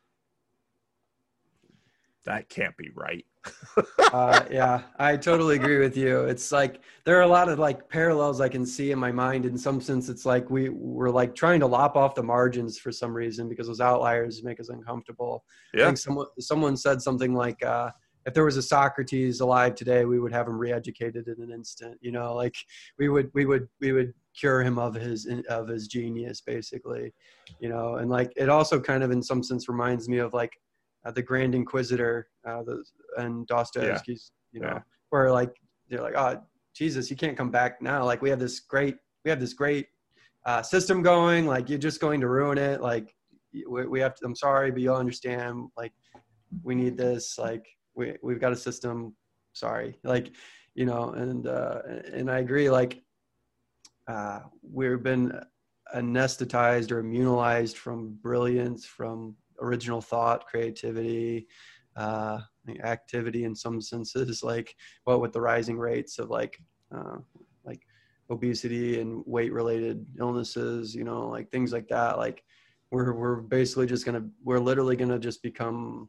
that can't be right. uh, yeah, I totally agree with you. It's like, there are a lot of like parallels I can see in my mind. In some sense, it's like we we're like trying to lop off the margins for some reason because those outliers make us uncomfortable. Yeah. I think someone, someone said something like, uh, if there was a Socrates alive today, we would have him re-educated in an instant. You know, like we would, we would, we would cure him of his, of his genius, basically. You know, and like it also kind of, in some sense, reminds me of like uh, the Grand Inquisitor, uh, the, and Dostoevsky's. Yeah. You know, yeah. Where like they're like, oh Jesus, you can't come back now. Like we have this great, we have this great uh, system going. Like you're just going to ruin it. Like we, we have to. I'm sorry, but you'll understand. Like we need this. Like. We, we've got a system, sorry, like, you know, and, uh, and I agree, like, uh, we've been anesthetized or immunized from brilliance, from original thought, creativity, uh, activity in some senses, like, what with the rising rates of like, uh, like obesity and weight related illnesses, you know, like things like that. Like we're, we're basically just going to, we're literally going to just become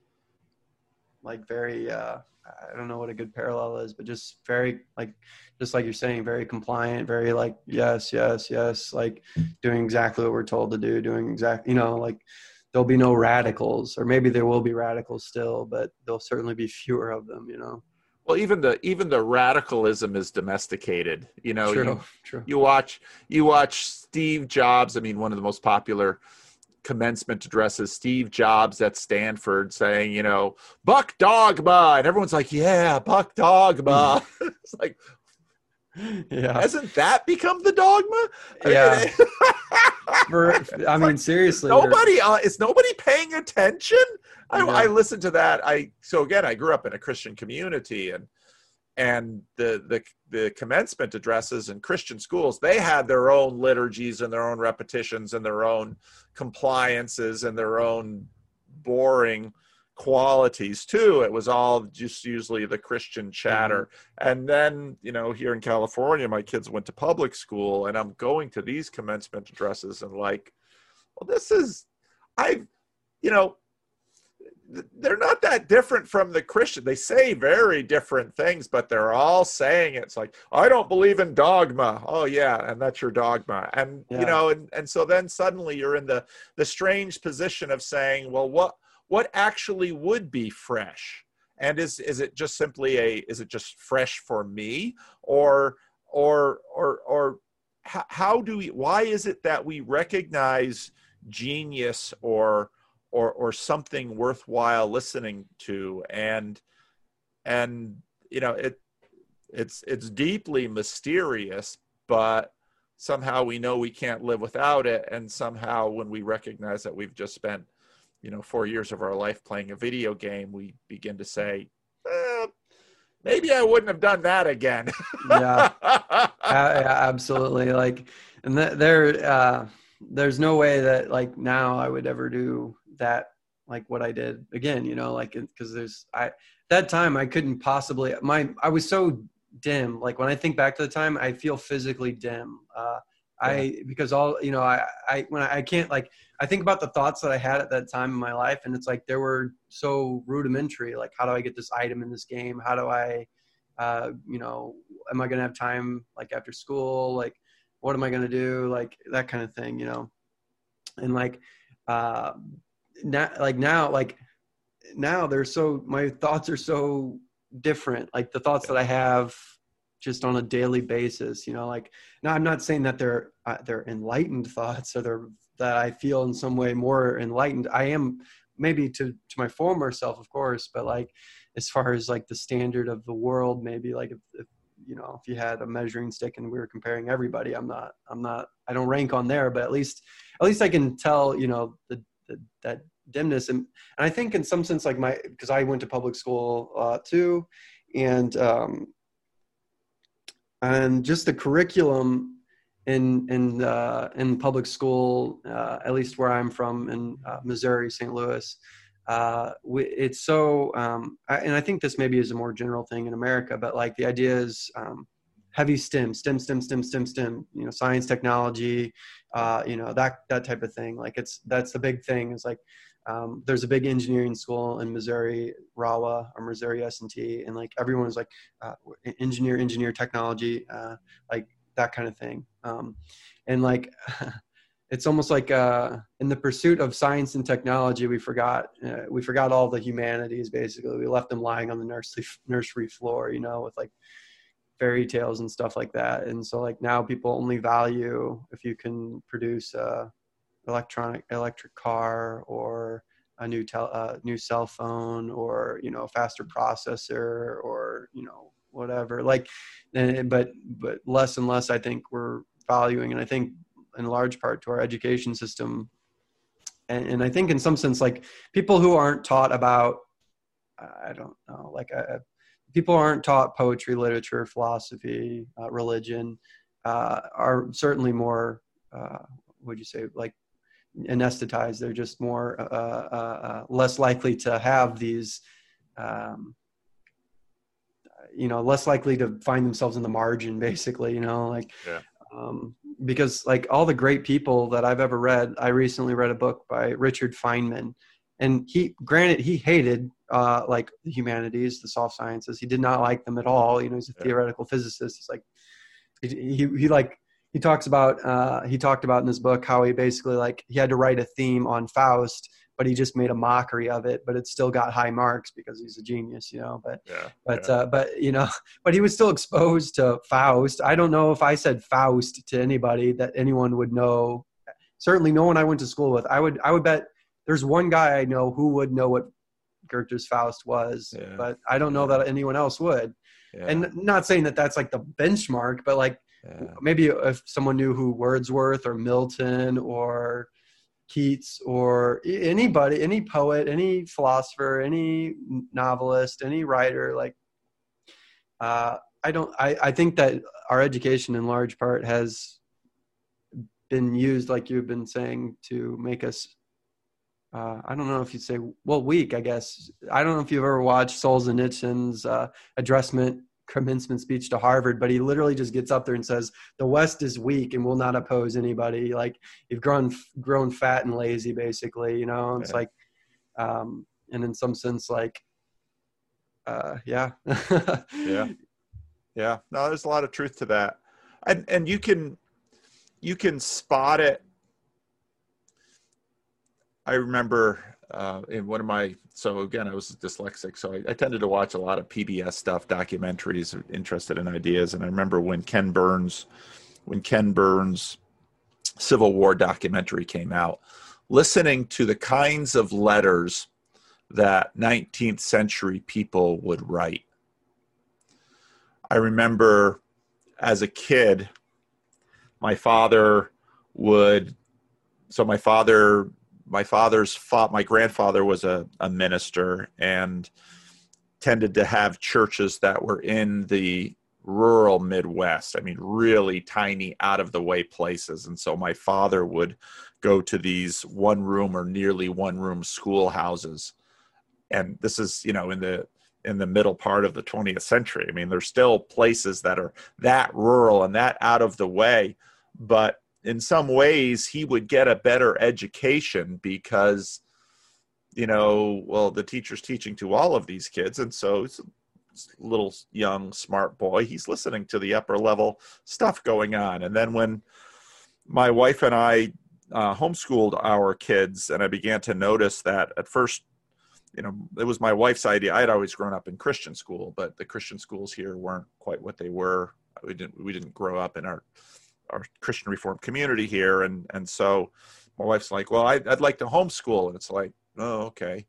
like very, uh, I don't know what a good parallel is, but just very like, just like you're saying, very compliant, very like, yes, yes, yes. Like doing exactly what we're told to do, doing exactly, you know, like there'll be no radicals, or maybe there will be radicals still, but there'll certainly be fewer of them, you know? Well, even the, even the radicalism is domesticated, you know, true, you, true. you watch, you watch Steve Jobs. I mean, one of the most popular commencement addresses, Steve Jobs at Stanford saying, you know, buck dogma, and everyone's like, yeah, buck dogma. It's like, yeah, hasn't that become the dogma? Yeah. For, I mean, like, seriously, nobody uh, is nobody paying attention. I, yeah. I listened to that. I so again, I grew up in a Christian community, and and the the the commencement addresses in Christian schools, they had their own liturgies and their own repetitions and their own compliances and their own boring qualities too. It was all just usually the Christian chatter. Mm-hmm. And then, you know, here in California, my kids went to public school, and I'm going to these commencement addresses and like, well, this is, I, you know, they're not that different from the Christian. They say very different things, but they're all saying it. It's like, I don't believe in dogma. Oh yeah. And that's your dogma. And, yeah. you know, and, and so then suddenly you're in the, the strange position of saying, well, what, what actually would be fresh? And is, is it just simply a, is it just fresh for me, or, or, or, or how, how do we, why is it that we recognize genius or, or or something worthwhile listening to, and and you know, it it's it's deeply mysterious, but somehow we know we can't live without it, and somehow when we recognize that we've just spent, you know, four years of our life playing a video game, we begin to say, eh, maybe I wouldn't have done that again. Yeah, uh, yeah, absolutely. Like, and th- there, uh, there's no way that like now I would ever do that, like what I did again, you know, like, cause there's, I, that time I couldn't possibly, my, I was so dim. Like when I think back to the time, I feel physically dim. Uh, I, yeah. because all, you know, I, I, when I, I can't like, I think about the thoughts that I had at that time in my life, and it's like, they were so rudimentary. Like, how do I get this item in this game? How do I, uh, you know, am I going to have time like after school? Like, what am I going to do? Like that kind of thing, you know? And like, uh, now, like now, like now they're so, my thoughts are so different. Like the thoughts that I have just on a daily basis, you know, like now I'm not saying that they're, uh, they're enlightened thoughts, or they're, that I feel in some way more enlightened. I am maybe to, to my former self, of course, but like, as far as like the standard of the world, maybe like if, if you know, if you had a measuring stick and we were comparing everybody, I'm not, I'm not, I don't rank on there, but at least, at least I can tell, you know, the, the that dimness. And, and I think in some sense, like my, because I went to public school uh, too, and, um, and just the curriculum in, in, uh, in public school, uh, at least where I'm from in uh, Missouri, Saint Louis, uh, it's so, um, I, and I think this maybe is a more general thing in America, but like the idea is, um, heavy STEM, STEM, STEM, STEM, STEM, STEM, you know, science, technology, uh, you know, that, that type of thing. Like it's, that's the big thing is like, um, there's a big engineering school in Missouri, Rawa, or Missouri S and T. And like, everyone is like, uh, engineer, engineer, technology, uh, like that kind of thing. Um, and like, it's almost like, uh, in the pursuit of science and technology, we forgot, uh, we forgot all the humanities. Basically, we left them lying on the nursery, nursery floor, you know, with like fairy tales and stuff like that. And so like now people only value if you can produce a electronic electric car, or a new tel uh, new cell phone, or, you know, a faster processor, or, you know, whatever, like, and, but, but less and less, I think we're valuing, and I think in large part to our education system. And, and I think in some sense, like people who aren't taught about, I don't know, like uh, people aren't taught poetry, literature, philosophy, uh, religion, uh, are certainly more, uh, would you say, like anesthetized. They're just more, uh, uh, uh, less likely to have these, um, you know, less likely to find themselves in the margin, basically, you know, like, yeah. um, because like all the great people that I've ever read, I recently read a book by Richard Feynman, and he, granted, he hated uh, like the humanities, the soft sciences. He did not like them at all. You know, he's a yeah. theoretical physicist. He's like, he, he, he like, he talks about, uh, he talked about in this book how he basically like, he had to write a theme on Faust, but he just made a mockery of it, but it still got high marks because he's a genius, you know, but, yeah, but, yeah. Uh, but, you know, but he was still exposed to Faust. I don't know if I said Faust to anybody that anyone would know. Certainly no one I went to school with. I would, I would bet there's one guy I know who would know what Goethe's Faust was, yeah. but I don't know that anyone else would. Yeah. And not saying that that's like the benchmark, but like yeah. maybe if someone knew who Wordsworth or Milton or Keats or anybody, any poet, any philosopher, any novelist, any writer, like, uh, I don't, I, I think that our education in large part has been used, like you've been saying, to make us, uh, I don't know if you'd say, well, weak, I guess. I don't know if you've ever watched Solzhenitsyn's uh, addressment, commencement speech to Harvard, but he literally just gets up there and says, the West is weak and will not oppose anybody. Like, you've grown, grown fat and lazy, basically, you know, it's yeah. like, um, and in some sense, like, uh, yeah. yeah. Yeah. No, there's a lot of truth to that. And, and you can, you can spot it. I remember uh, in one of my, so again, I was dyslexic, so I, I tended to watch a lot of P B S stuff, documentaries, interested in ideas. And I remember when Ken Burns, when Ken Burns' Civil War documentary came out, listening to the kinds of letters that nineteenth century people would write. I remember as a kid, my father would, so my father, my father's, fa- my grandfather was a, a minister and tended to have churches that were in the rural Midwest. I mean, really tiny, out of the way places. And so my father would go to these one room or nearly one room schoolhouses. And this is, you know, in the in the middle part of the twentieth century. I mean, there's still places that are that rural and that out of the way, but in some ways he would get a better education because, you know, well, the teacher's teaching to all of these kids. And so it's a little young, smart boy. He's listening to the upper level stuff going on. And then when my wife and I uh, homeschooled our kids, and I began to notice that at first, you know, it was my wife's idea. I had always grown up in Christian school, but the Christian schools here weren't quite what they were. We didn't, we didn't grow up in our, our Christian Reformed community here. And, and so my wife's like, well, I, I'd like to homeschool. And it's like, oh, okay.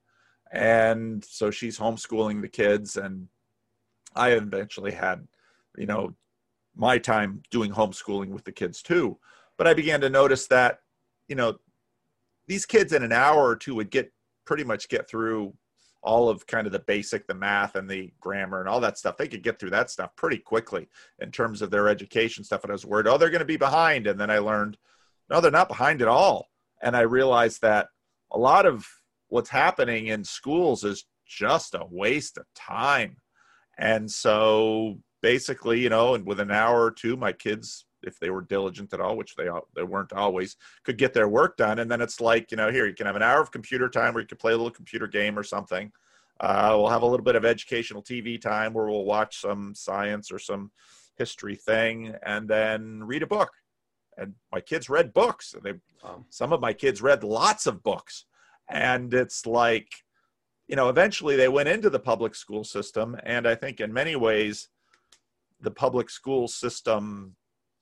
And so she's homeschooling the kids. And I eventually had, you know, my time doing homeschooling with the kids too. But I began to notice that, you know, these kids in an hour or two would get pretty much get through all of kind of the basic, the math and the grammar and all that stuff. They could get through that stuff pretty quickly in terms of their education stuff. And I was worried, oh, they're going to be behind. And then I learned, no, they're not behind at all. And I realized that a lot of what's happening in schools is just a waste of time. And so basically, you know, and with an hour or two, my kids, if they were diligent at all, which they they weren't always, could get their work done. And then it's like, you know, here, you can have an hour of computer time where you can play a little computer game or something. Uh, we'll have a little bit of educational T V time where we'll watch some science or some history thing and then read a book. And my kids read books. They, um, some of my kids read lots of books. And it's like, you know, eventually they went into the public school system. And I think in many ways, the public school system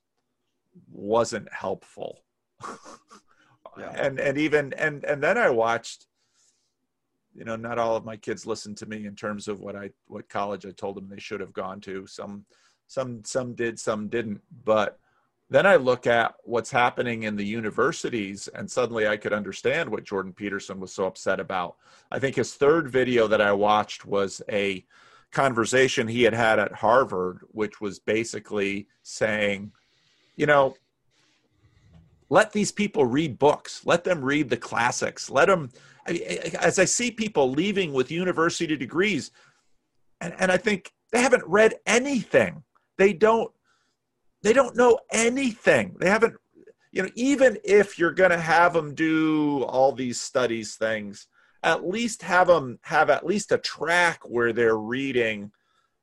wasn't helpful. yeah. And, and even, and, and then I watched, you know, not all of my kids listened to me in terms of what I, what college I told them they should have gone to. Some, some, some did, some didn't. But then I look at what's happening in the universities and suddenly I could understand what Jordan Peterson was so upset about. I think his third video that I watched was a conversation he had had at Harvard, which was basically saying, you know, let these people read books. Let them read the classics. Let them, as I see people leaving with university degrees, and, and I think they haven't read anything. They don't, they don't know anything. They haven't, you know, even if you're going to have them do all these studies things, at least have them have at least a track where they're reading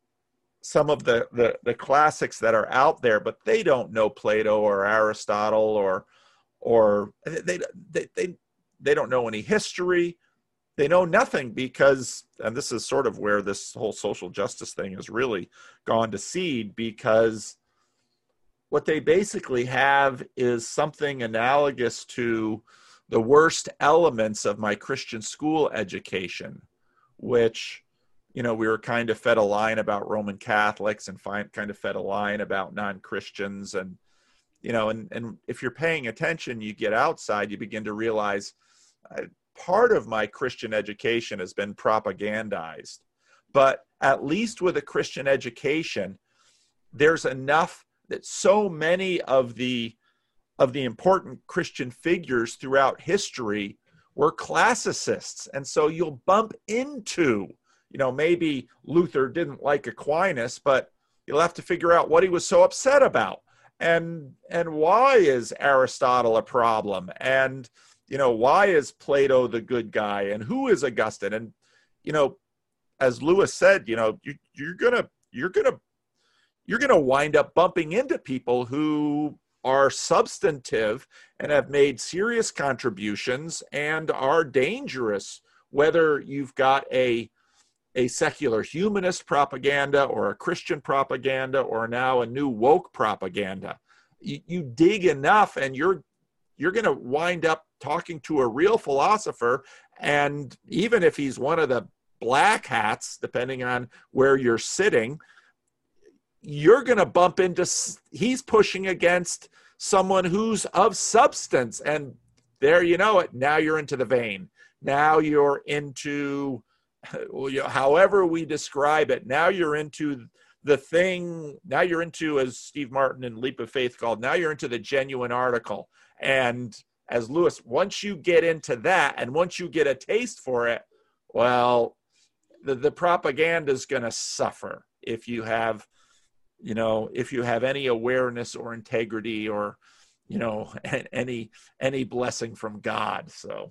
some of the, the, the classics that are out there, but they don't know Plato or Aristotle or, or they, they, they, they don't know any history. They know nothing because, and this is sort of where this whole social justice thing has really gone to seed, because what they basically have is something analogous to the worst elements of my Christian school education, which, you know, we were kind of fed a line about Roman Catholics and find, kind of fed a line about non-Christians. And, you know, and, and if you're paying attention, you get outside, you begin to realize uh, part of my Christian education has been propagandized. But at least with a Christian education, there's enough that so many of the of the important Christian figures throughout history were classicists. And so you'll bump into, you know, maybe Luther didn't like Aquinas, but you'll have to figure out what he was so upset about. And, and why is Aristotle a problem? And, you know, why is Plato the good guy? And who is Augustine? And, you know, as Lewis said, you know, you, you're gonna, you're gonna, you're gonna wind up bumping into people who are substantive and have made serious contributions and are dangerous, whether you've got a, a secular humanist propaganda or a Christian propaganda or now a new woke propaganda. You, you dig enough and you're, you're going to wind up talking to a real philosopher. And even if he's one of the black hats, depending on where you're sitting, you're going to bump into, he's pushing against someone who's of substance. And there, you know it, now you're into the vein. Now you're into, well, you know, however we describe it, now you're into the thing, now you're into, as Steve Martin in Leap of Faith called, now you're into the genuine article. And as Lewis, once you get into that and once you get a taste for it, well, the, the propaganda is going to suffer if you have, you know, if you have any awareness or integrity or, you know, any, any blessing from God. So.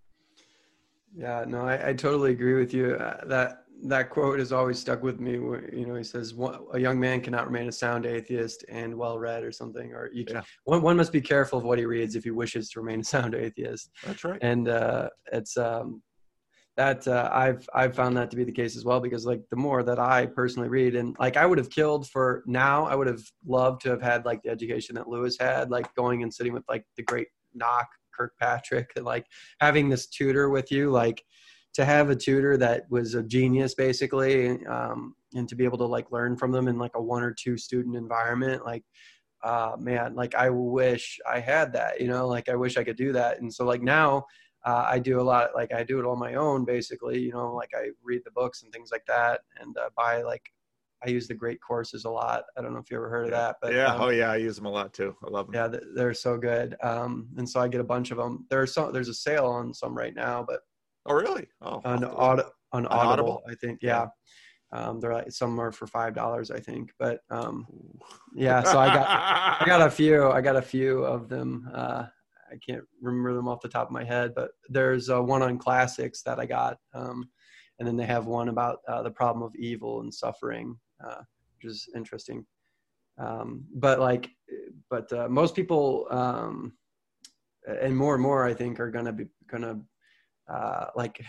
Yeah, no, I, I totally agree with you. Uh, that that quote has always stuck with me. Where, you know, he says, "A young man cannot remain a sound atheist and well-read," or something. Or you can, yeah. one one must be careful of what he reads if he wishes to remain a sound atheist. That's right. And uh, it's um, that uh, I've I've found that to be the case as well, because like the more that I personally read, and like I would have killed for now, I would have loved to have had like the education that Lewis had, like going and sitting with like the great Knock, Kirkpatrick, and like having this tutor with you, like to have a tutor that was a genius basically, um, and to be able to like learn from them in like a one or two student environment, like uh, man, like I wish I had that, you know, like I wish I could do that. And so like now uh, I do a lot, like I do it on my own basically, you know, like I read the books and things like that, and uh, buy like, I use the great courses a lot. I don't know if you ever heard of that, but yeah. Um, oh yeah. I use them a lot too. I love them. Yeah. They're so good. Um, and so I get a bunch of them. There's some, there's a sale on some right now, but oh really? Oh, on, Aud- on, on Audible, Audible, I think. Yeah. Um, they're like, some are for five dollars, I think, but um, yeah, so I got, I got a few, I got a few of them. Uh, I can't remember them off the top of my head, but there's uh, one on classics that I got. Um, and then they have one about uh, the problem of evil and suffering, uh, which is interesting. Um, but like, but uh, most people, um, and more and more, I think, are gonna be gonna uh, like,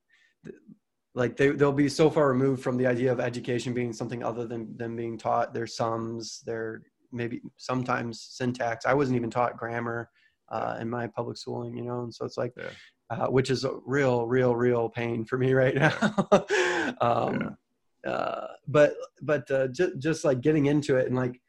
like they they'll be so far removed from the idea of education being something other than them being taught their sums, their maybe sometimes syntax. I wasn't even taught grammar uh, in my public schooling, you know, and so it's like, yeah. uh, which is a real, real, real pain for me right now. um, yeah. Uh, but, but, uh, just, just like getting into it and like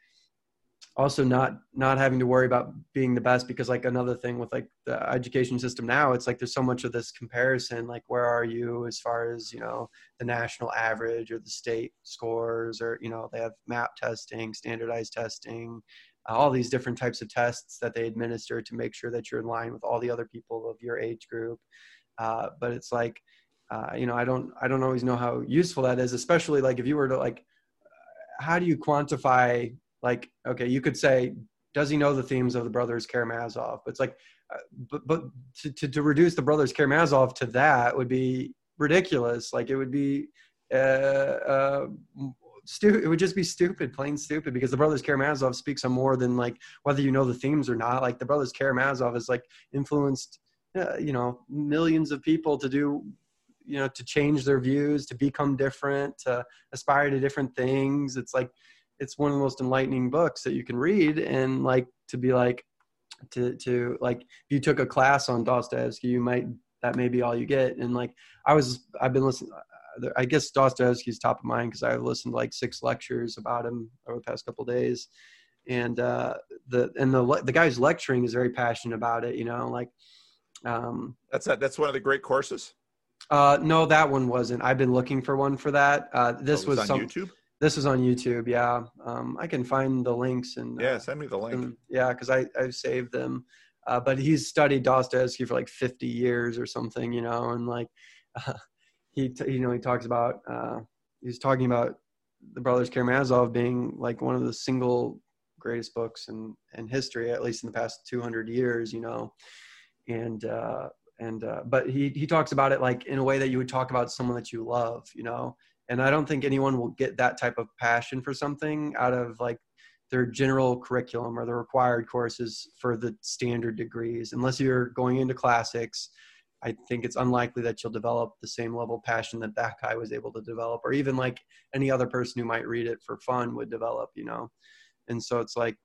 also not, not having to worry about being the best, because like another thing with like the education system now, it's like, there's so much of this comparison, like where are you as far as, you know, the national average or the state scores, or, you know, they have map testing, standardized testing, uh, all these different types of tests that they administer to make sure that you're in line with all the other people of your age group. Uh, but it's like, Uh, you know, I don't, I don't always know how useful that is, especially like if you were to like, how do you quantify, like, okay, you could say, does he know the themes of the Brothers Karamazov? But it's like, uh, but, but to, to, to reduce the Brothers Karamazov to that would be ridiculous. Like it would be, uh, uh, stu- it would just be stupid, plain stupid, because the Brothers Karamazov speaks on more than like, whether you know the themes or not. Like the Brothers Karamazov has like influenced, uh, you know, millions of people to do, you know, to change their views, to become different, to aspire to different things. It's like, it's one of the most enlightening books that you can read. And like, to be like, to, to like, if you took a class on Dostoevsky, you might, that may be all you get. And like, I was, I've been listening, I guess Dostoevsky's top of mind because I've listened to like six lectures about him over the past couple of days. And uh, the, and the, the guy's lecturing is very passionate about it, you know, like. Um, that's that. That's one of the great courses. Uh, no, that one wasn't. I've been looking for one for that. Uh, this oh, was, was on some, YouTube. This was on YouTube. Yeah. Um, I can find the links and yeah, uh, send me the link. and, yeah. Cause I, I've saved them. Uh, but he's studied Dostoevsky for like fifty years or something, you know, and like, uh, he, t- you know, he talks about, uh, he's talking about the Brothers Karamazov being like one of the single greatest books in, in history, at least in the past two hundred years, you know, and, uh, And, uh, but he, he talks about it like in a way that you would talk about someone that you love, you know? And I don't think anyone will get that type of passion for something out of like their general curriculum or the required courses for the standard degrees. Unless you're going into classics, I think it's unlikely that you'll develop the same level of passion that that guy was able to develop, or even like any other person who might read it for fun would develop, you know? And so it's like,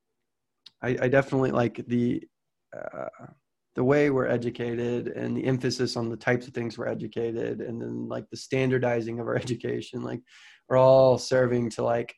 I, I definitely like the, uh, the way we're educated and the emphasis on the types of things we're educated, and then like the standardizing of our education, like we're all serving to like,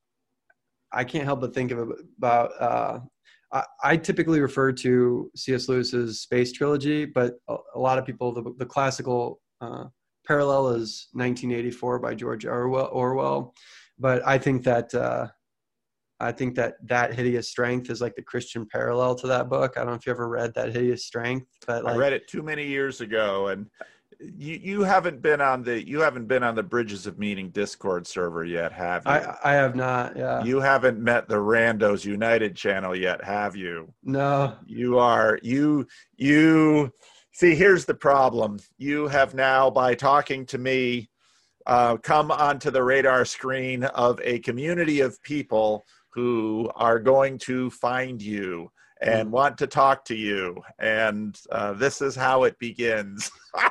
I can't help but think of it about, uh, I, I typically refer to C S Lewis's Space Trilogy, but a, a lot of people, the, the classical uh, parallel is nineteen eighty-four by George Orwell. Orwell. but I think that, uh, I think that That Hideous Strength is like the Christian parallel to that book. I don't know if you ever read That Hideous Strength, but like, I read it too many years ago, and you you haven't been on the you haven't been on the Bridges of Meaning Discord server yet, have you? I, I have not. Yeah. You haven't met the Randos United channel yet, have you? No. You are you you see, here's the problem. You have now, by talking to me, uh, come onto the radar screen of a community of people who are going to find you and want to talk to you. And uh, this is how it begins.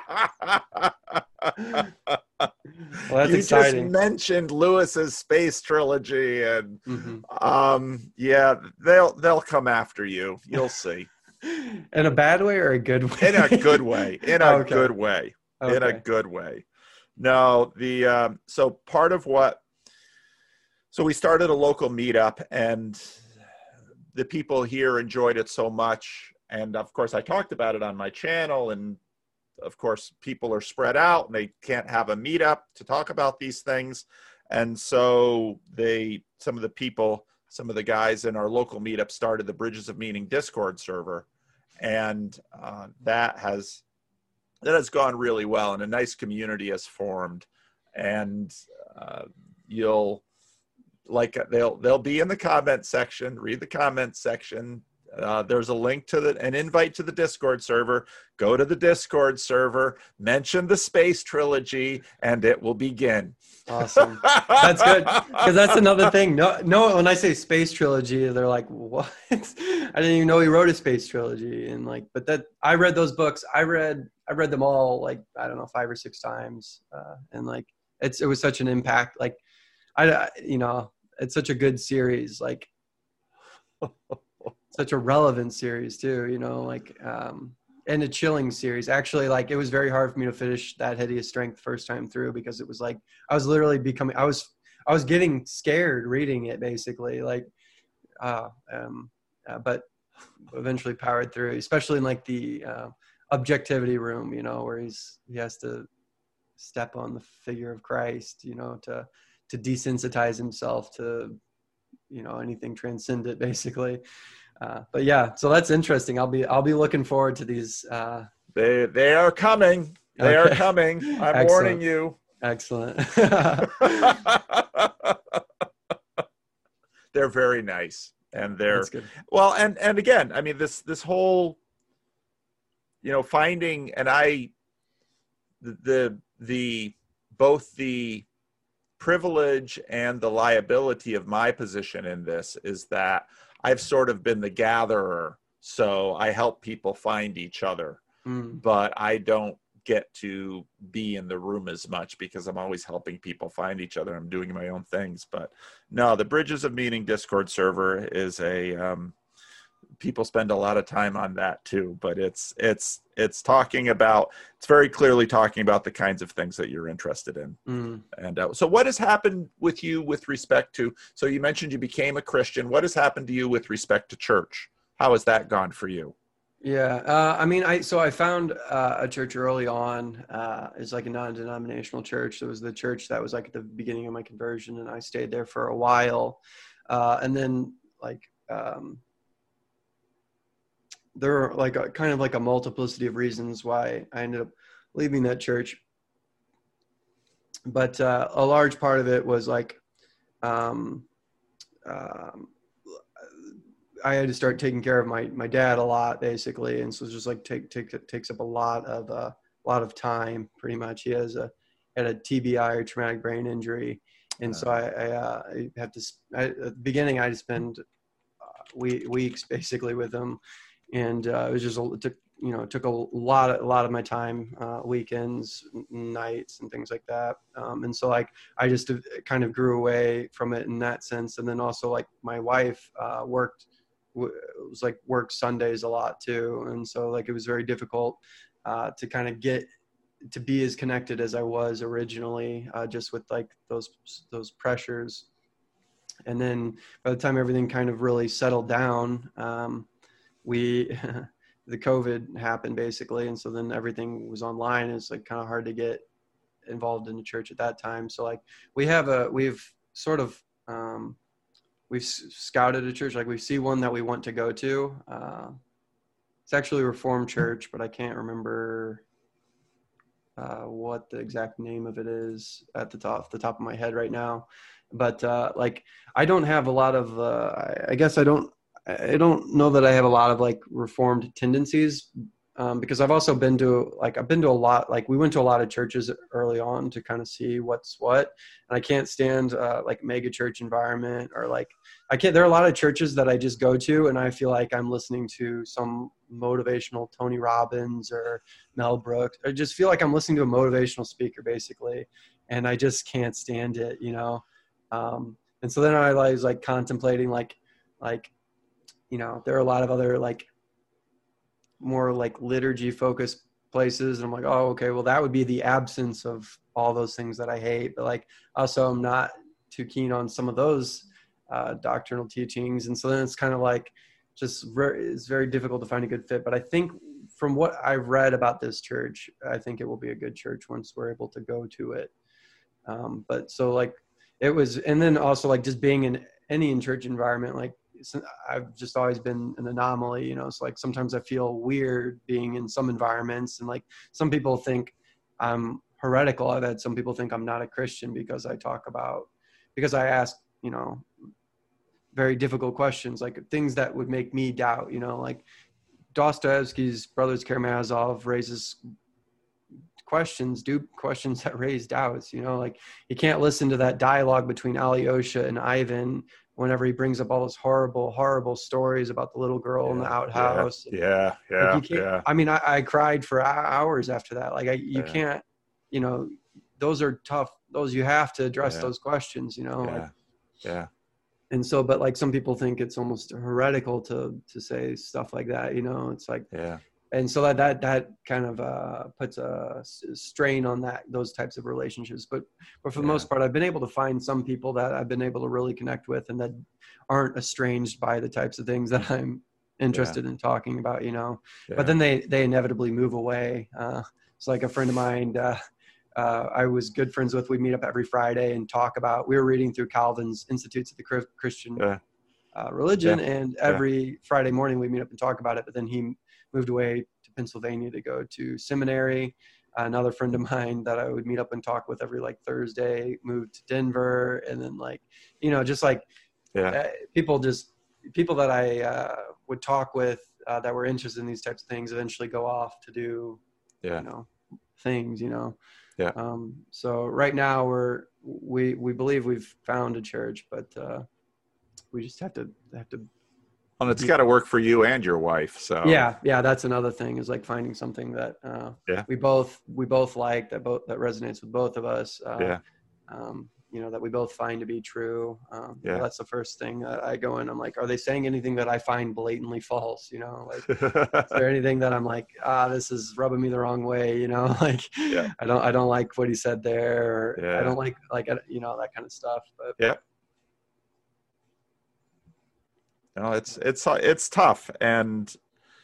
Well, that's you exciting. just mentioned Lewis's space trilogy, and Mm-hmm. um, yeah, they'll they'll come after you. You'll see. In a bad way or a good way? In a good way. In a Okay. good way. Okay. In a good way. No, the um, so part of what so we started a local meetup, and the people here enjoyed it so much. And of course, I talked about it on my channel, and of course, people are spread out and they can't have a meetup to talk about these things. And so they, some of the people, some of the guys in our local meetup started the Bridges of Meaning Discord server. And uh, that has, that has gone really well, and a nice community has formed. And uh, you'll, like they'll they'll be in the comment section. Read the comment section. Uh, there's a link to the an invite to the Discord server. Go to the Discord server. Mention the Space Trilogy, and it will begin. Awesome. That's good, because that's another thing. No, no. When I say space trilogy, they're like, "What?" I didn't even know he wrote a space trilogy. And like, but that I read those books. I read I read them all like I don't know five or six times, uh, and like it's it was such an impact. Like I you know it's such a good series. Like such a relevant series too. You know, like um, and a chilling series. Actually, like it was very hard for me to finish That Hideous Strength first time through, because it was like I was literally becoming I was I was getting scared reading it, basically, like uh um uh, but eventually powered through, especially in like the uh, objectivity room, you know, where he's he has to step on the figure of Christ, you know, to to desensitize himself to, you know, anything transcendent, basically. Uh, but yeah, so that's interesting. I'll be I'll be looking forward to these. Uh, They they are coming. They Okay. are coming. I'm Excellent. warning you. Excellent. They're very nice, and they're That's good. well, and and again, I mean, this this whole, you know, finding, and I the the, the both the privilege and the liability of my position in this is that I've sort of been the gatherer, so I help people find each other, Mm. but I don't get to be in the room as much because I'm always helping people find each other. I'm doing my own things. But no, the Bridges of Meaning Discord server is a um, people spend a lot of time on that too, but it's it's it's talking about it's very clearly talking about the kinds of things that you're interested in. Mm. And uh, so what has happened with you with respect to, so you mentioned you became a Christian. What has happened to you with respect to church? How has that gone for you? Yeah, uh, I mean, I so I found uh, a church early on. Uh, it's like a non-denominational church. It was the church that was like at the beginning of my conversion, and I stayed there for a while. Uh, and then like um, there are like a, kind of like a multiplicity of reasons why I ended up leaving that church. But uh, a large part of it was like um, um, I had to start taking care of my my dad a lot, basically, and so it's just like take take takes up a lot of a uh, lot of time, pretty much. He has a had a T B I, or traumatic brain injury, and so I I, uh, I have to I, at the beginning I had to spend uh, we, weeks basically with him, and uh, it was just a, it took you know it took a lot of, a lot of my time, uh, weekends, nights, and things like that, um, and so like I just kind of grew away from it in that sense, and then also like my wife uh, worked. It was like work Sundays a lot too. And so like, it was very difficult uh, to kind of get to be as connected as I was originally, uh, just with like those, those pressures. And then by the time everything kind of really settled down, um, we, the COVID happened basically. And so then everything was online. It's like kind of hard to get involved in the church at that time. So like we have a, we've, sort of, um, we've scouted a church, like we see one that we want to go to. Uh, it's actually a Reformed church, but I can't remember uh, what the exact name of it is at the top, the top of my head right now. But uh, like, I don't have a lot of, uh, I, I guess I don't, I don't know that I have a lot of like Reformed tendencies, um, because I've also been to like, I've been to a lot, like we went to a lot of churches early on to kind of see what's what. And I can't stand uh, like mega church environment, or like, I can't, there are a lot of churches that I just go to and I feel like I'm listening to some motivational Tony Robbins or Mel Brooks. I just feel like I'm listening to a motivational speaker basically. And I just can't stand it, you know? Um, and so then I was like contemplating, like, like, you know, there are a lot of other like more like liturgy focused places. And I'm like, oh, okay, well that would be the absence of all those things that I hate. But like, also I'm not too keen on some of those uh, doctrinal teachings. And so then it's kind of like, just very, it's very difficult to find a good fit. But I think from what I've read about this church, I think it will be a good church once we're able to go to it. Um, but so like it was, and then also like just being in any in church environment, like I've just always been an anomaly, you know, so like sometimes I feel weird being in some environments, and like some people think I'm heretical. I've had some people think I'm not a Christian because I talk about, because I ask, you know, very difficult questions, like things that would make me doubt, you know, like Dostoevsky's Brothers Karamazov raises questions, do questions that raise doubts, you know, like you can't listen to that dialogue between Alyosha and Ivan whenever he brings up all those horrible, horrible stories about the little girl yeah, in the outhouse. Yeah, yeah, like yeah. I mean, I, I cried for hours after that. Like I, you yeah. can't, you know, those are tough. Those, you have to address yeah. those questions, you know? Yeah, like, yeah. And so, but like some people think it's almost heretical to, to say stuff like that, you know, it's like, yeah. And so that, that, that kind of uh, puts a strain on that, those types of relationships. But, but for the yeah. most part, I've been able to find some people that I've been able to really connect with and that aren't estranged by the types of things that I'm interested yeah. in talking about, you know, yeah. but then they, they inevitably move away. Uh, it's like a friend of mine, uh, uh, I was good friends with, we meet up every Friday and talk about, we were reading through Calvin's Institutes of the Christian yeah. uh, Religion. Yeah. And every yeah. Friday morning we meet up and talk about it, but then he moved away to Pennsylvania to go to seminary. Another friend of mine that I would meet up and talk with every like Thursday moved to Denver. And then like, you know, just like yeah. uh, people just, people that I uh, would talk with uh, that were interested in these types of things eventually go off to do, yeah. you know, things, you know. Yeah. Um, so right now we're, we, we believe we've found a church, but uh, we just have to have to Well, it's got to work for you and your wife. So yeah, yeah, that's another thing, is like finding something that uh, yeah. we both we both like, that both that resonates with both of us. Uh, yeah. Um, you know, that we both find to be true. Um, yeah. That's the first thing that I go in. I'm like, are they saying anything that I find blatantly false? You know, like, is there anything that I'm like, ah, this is rubbing me the wrong way? You know, like, yeah. I don't I don't like what he said there. Or yeah. I don't like like you know, that kind of stuff. But yeah. You know, it's it's it's tough, and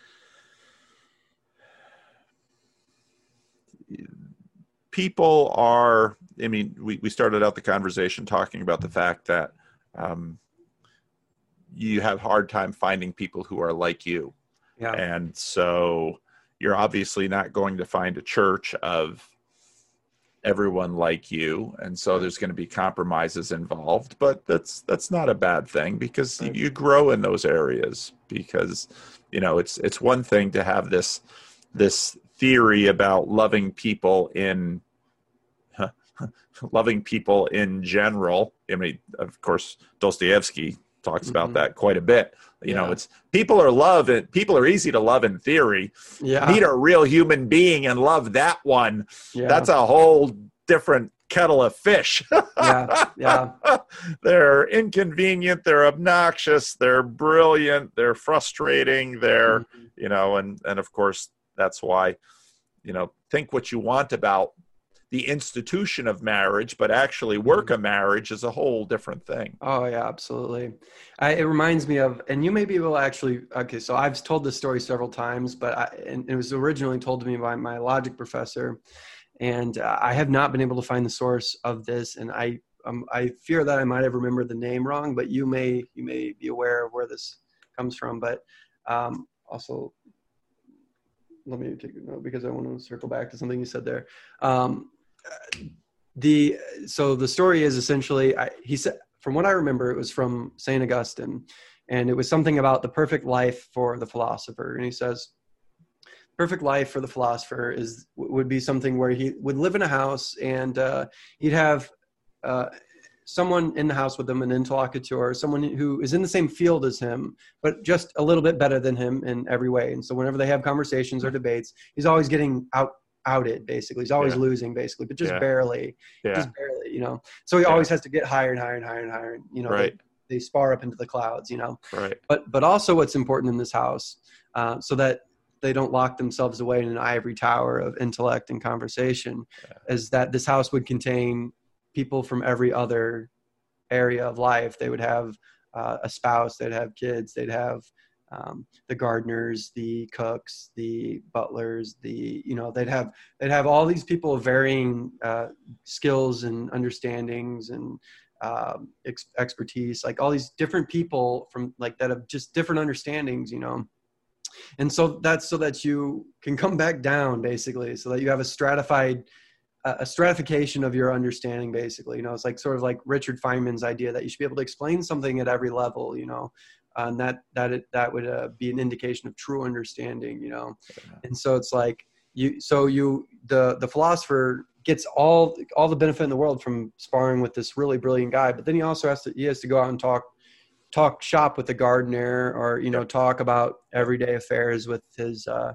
people are. I mean, we, we started out the conversation talking about the fact that um, you have a hard time finding people who are like you, yeah. and so you're obviously not going to find a church of everyone like you, and so there's going to be compromises involved, but that's that's not a bad thing, because right. you grow in those areas. Because you know, it's it's one thing to have this this theory about loving people in huh, loving people in general. I mean, of course, Dostoevsky talks mm-hmm. about that quite a bit. You yeah. know, it's people are love and people are easy to love in theory. Yeah. Meet a real human being and love that one. Yeah. That's a whole different kettle of fish. yeah. Yeah. They're inconvenient. They're obnoxious. They're brilliant. They're frustrating. They're, mm-hmm. you know, and, and of course, that's why, you know, think what you want about the institution of marriage, but actually work a marriage is a whole different thing. Oh yeah, absolutely. I, it reminds me of, and you may be able to actually, okay, so I've told this story several times, but I, and it was originally told to me by my logic professor, and uh, I have not been able to find the source of this. And I, um, I fear that I might have remembered the name wrong, but you may you may be aware of where this comes from. But um, also, let me take a note because I want to circle back to something you said there. Um, the so the story is essentially, I, he said, from what I remember, it was from Saint Augustine, and it was something about the perfect life for the philosopher. And he says, perfect life for the philosopher is would be something where he would live in a house, and uh, he'd have uh, someone in the house with him, an interlocutor, someone who is in the same field as him, but just a little bit better than him in every way. And so whenever they have conversations or debates, he's always getting out outed, basically. He's always yeah. losing, basically, but just yeah. barely, yeah. just barely, you know. So he yeah. always has to get higher and higher and higher and higher. And, you know, right. they, they spar up into the clouds, you know. Right. But but also what's important in this house, uh, so that they don't lock themselves away in an ivory tower of intellect and conversation, yeah. is that this house would contain people from every other area of life. They would have uh, a spouse, they'd have kids, they'd have um, the gardeners, the cooks, the butlers, the, you know, they'd have, they'd have all these people of varying uh, skills and understandings and um, ex- expertise, like all these different people from like that have just different understandings, you know. And so that's so that you can come back down, basically, so that you have a stratified, uh, a stratification of your understanding, basically. You know, it's like sort of like Richard Feynman's idea that you should be able to explain something at every level, you know, uh, and that that it, that would uh, be an indication of true understanding, you know. Yeah. And so it's like you, so you, the the philosopher gets all all the benefit in the world from sparring with this really brilliant guy, but then he also has to he has to go out and talk. talk shop with the gardener, or, you know, talk about everyday affairs with his, uh,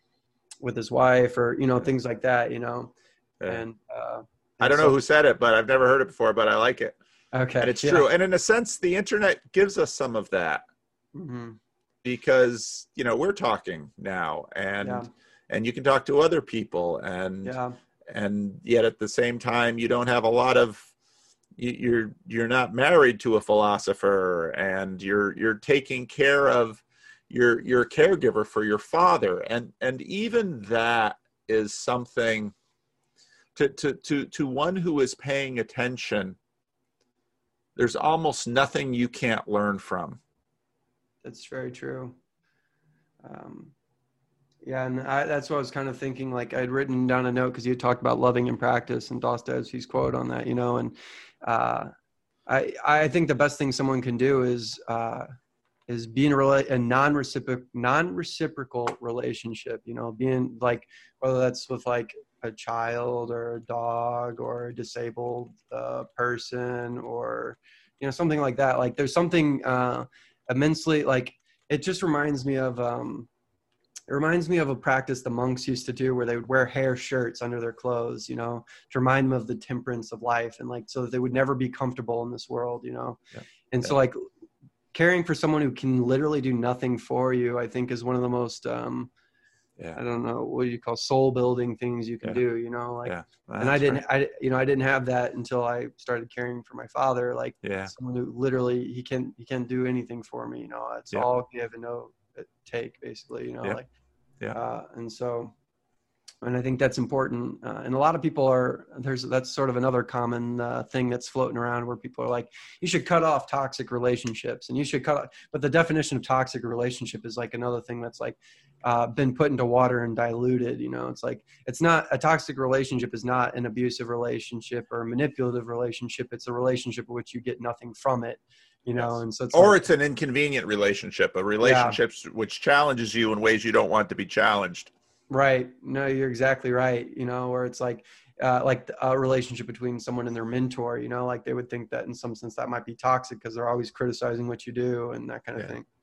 with his wife, or, you know, things like that, you know. Yeah. And, uh, and I don't so, know who said it, but I've never heard it before, but I like it. Okay. And it's yeah. true. And in a sense, the internet gives us some of that mm-hmm. because, you know, we're talking now, and, yeah. and you can talk to other people, and, yeah. and yet at the same time, you don't have a lot of, you're you're not married to a philosopher, and you're you're taking care of your your caregiver for your father, and and even that is something to to to to one who is paying attention. There's almost nothing you can't learn from. That's very true. Um, yeah, and I, that's what I was kind of thinking. Like, I'd written down a note because you talked about loving in practice and Dostoevsky's quote on that, you know, and uh, I I think the best thing someone can do is uh, is be in a, rela- a non-reciprocal non-reciprocal relationship, you know, being like, whether that's with like a child or a dog or a disabled uh, person, or, you know, something like that. Like, there's something uh, immensely, like, it just reminds me of um, It reminds me of a practice the monks used to do where they would wear hair shirts under their clothes, you know, to remind them of the temperance of life, and like, so that they would never be comfortable in this world, you know? Yeah. And yeah. so like caring for someone who can literally do nothing for you, I think is one of the most, um, yeah. I don't know, what do you call soul building things you can yeah. do, you know, like, yeah. well, and I didn't, right. I, you know, I didn't have that until I started caring for my father. Like yeah. someone who literally, he can, he can't do anything for me, you know, it's yeah. all give and no take, basically, you know, yeah. like, yeah. Uh, and so, and I think that's important. Uh, and a lot of people are, there's, that's sort of another common uh, thing that's floating around, where people are like, you should cut off toxic relationships, and you should cut off, but the definition of toxic relationship is like another thing that's like uh, been put into water and diluted, you know. It's like, it's not, a toxic relationship is not an abusive relationship or a manipulative relationship. It's a relationship in which you get nothing from it. You know, yes. and so it's or like, it's an inconvenient relationship, a relationship yeah. which challenges you in ways you don't want to be challenged. Right. No, you're exactly right. You know, where it's like, uh, like a relationship between someone and their mentor, you know, like they would think that in some sense that might be toxic because they're always criticizing what you do and that kind of yeah. thing.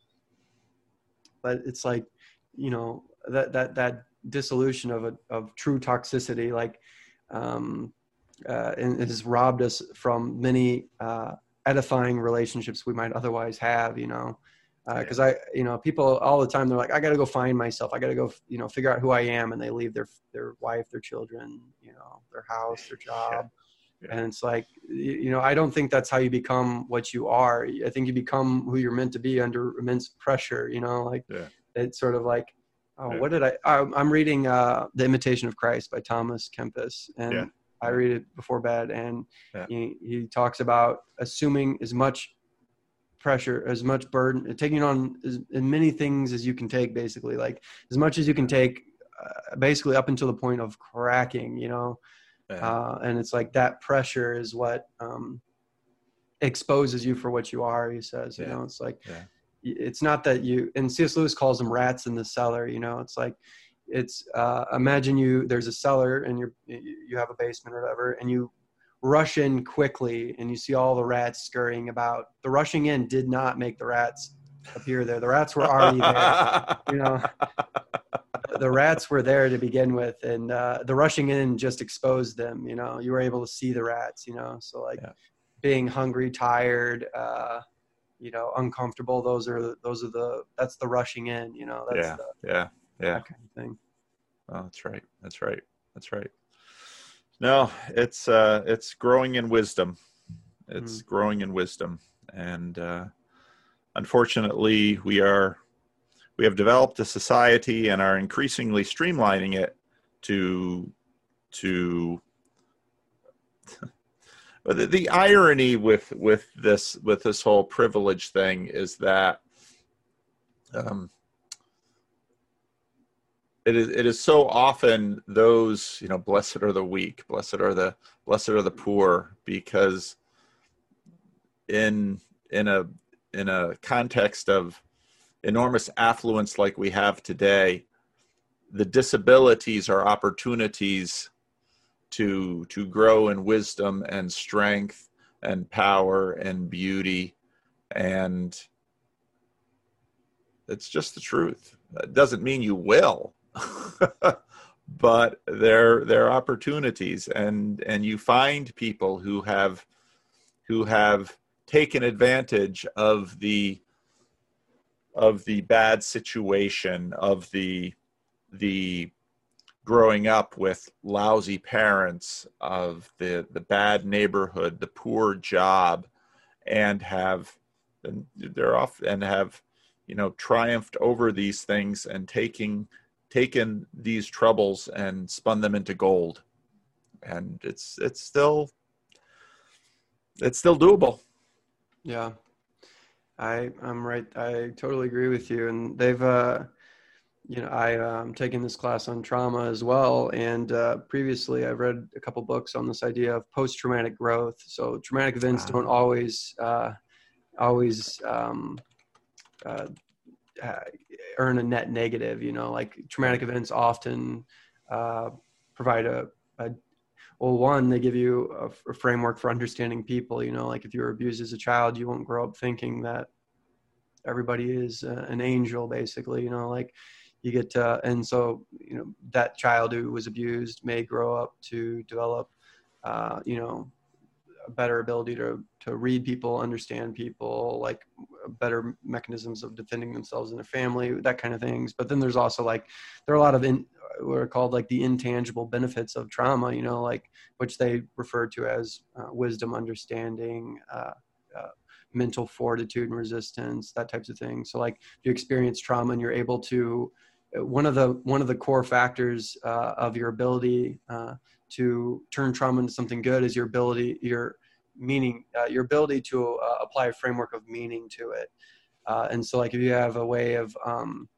But it's like, you know, that, that, that dissolution of a, of true toxicity, like, um, uh, and it has robbed us from many, uh, edifying relationships we might otherwise have, you know, uh, cause I, you know, people all the time, they're like, I got to go find myself. I got to go, you know, figure out who I am. And they leave their, their wife, their children, you know, their house, their job. Yeah. Yeah. And it's like, you, you know, I don't think that's how you become what you are. I think you become who you're meant to be under immense pressure, you know, like yeah. it's sort of like, oh, yeah. what did I, I I'm reading uh, The Imitation of Christ by Thomas Kempis. And, yeah. I read it before bed, and Yeah. he, he talks about assuming as much pressure, as much burden, taking on as, as many things as you can take, basically, like as much as you can take, uh, basically up until the point of cracking, you know. Yeah. Uh, and it's like that pressure is what um, exposes you for what you are, he says. You Yeah. know, it's like, Yeah. it's not that you, and C S Lewis calls them rats in the cellar, you know. It's like, it's uh, imagine you, there's a cellar and you're, you have a basement or whatever, and you rush in quickly and you see all the rats scurrying about. The rushing in did not make the rats appear there. The rats were already there, you know. The rats were there to begin with, and uh, the rushing in just exposed them, you know. You were able to see the rats, you know. So like Yeah. being hungry, tired, uh, you know, uncomfortable, those are, those are the, that's the rushing in, you know. That's Yeah. the, Yeah. Yeah. that kind of thing. Oh, that's right. That's right. That's right. No, it's uh, it's growing in wisdom. It's mm. growing in wisdom, and uh, unfortunately, we are we have developed a society and are increasingly streamlining it to to. But the, the irony with with this with this whole privilege thing is that. Um, It is, it is so often those, you know, blessed are the weak, blessed are the, blessed are the poor, because in, in a, in a context of enormous affluence like we have today, the disabilities are opportunities to, to grow in wisdom and strength and power and beauty. And it's just the truth. It doesn't mean you will. But they're they're opportunities, and and you find people who have who have taken advantage of the of the bad situation, of the the growing up with lousy parents, of the the bad neighborhood, the poor job, and have and they're off and have you know triumphed over these things and taking taken these troubles and spun them into gold. And it's it's still it's still doable. Yeah. I I'm right. I totally agree with you. And they've uh you know, I um taken this class on trauma as well, and uh previously I've read a couple books on this idea of post-traumatic growth. So traumatic events Wow. don't always uh always um uh Uh, earn a net negative, you know, like traumatic events often uh, provide a, a, well, one, they give you a, a framework for understanding people, you know, like if you were abused as a child, you won't grow up thinking that everybody is uh, an angel, basically, you know, like you get to, and so, you know, that child who was abused may grow up to develop, uh, you know, a better ability to to read people, understand people, like better mechanisms of defending themselves in a family, that kind of things. But then there's also like, there are a lot of in, what are called like the intangible benefits of trauma, you know, like which they refer to as uh, wisdom, understanding, uh, uh, mental fortitude and resistance, that types of things. So like if you experience trauma and you're able to, one of the, one of the core factors uh, of your ability uh, to turn trauma into something good is your ability, your meaning, uh, your ability to uh, apply a framework of meaning to it. Uh, and so like if you have a way of, um,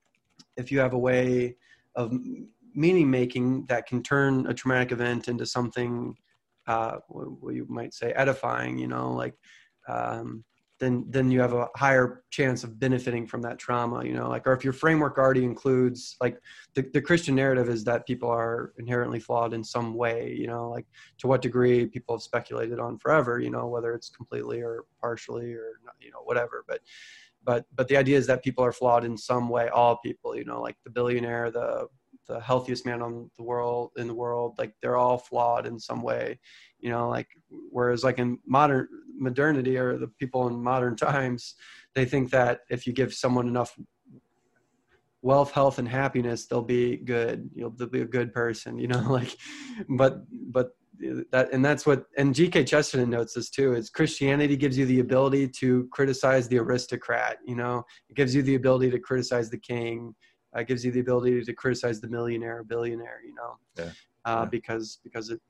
if you have a way of meaning making that can turn a traumatic event into something, uh, what you might say edifying, you know, like, um, then, then you have a higher chance of benefiting from that trauma, you know, like, or if your framework already includes, like the, the Christian narrative is that people are inherently flawed in some way, you know, like to what degree people have speculated on forever, you know, whether it's completely or partially or, you know, whatever, but, but, but the idea is that people are flawed in some way, all people, you know, like the billionaire, the, the healthiest man on the world in the world, like they're all flawed in some way, you know, like, whereas like in modern modernity or the people in modern times, they think that if you give someone enough wealth, health, and happiness, they'll be good, you know, they'll be a good person, you know, like, but, but that, and that's what, and G K Chesterton notes this too, is Christianity gives you the ability to criticize the aristocrat, you know, it gives you the ability to criticize the king. Uh, gives you the ability to criticize the millionaire, billionaire, you know, yeah. Uh, yeah. because because it, it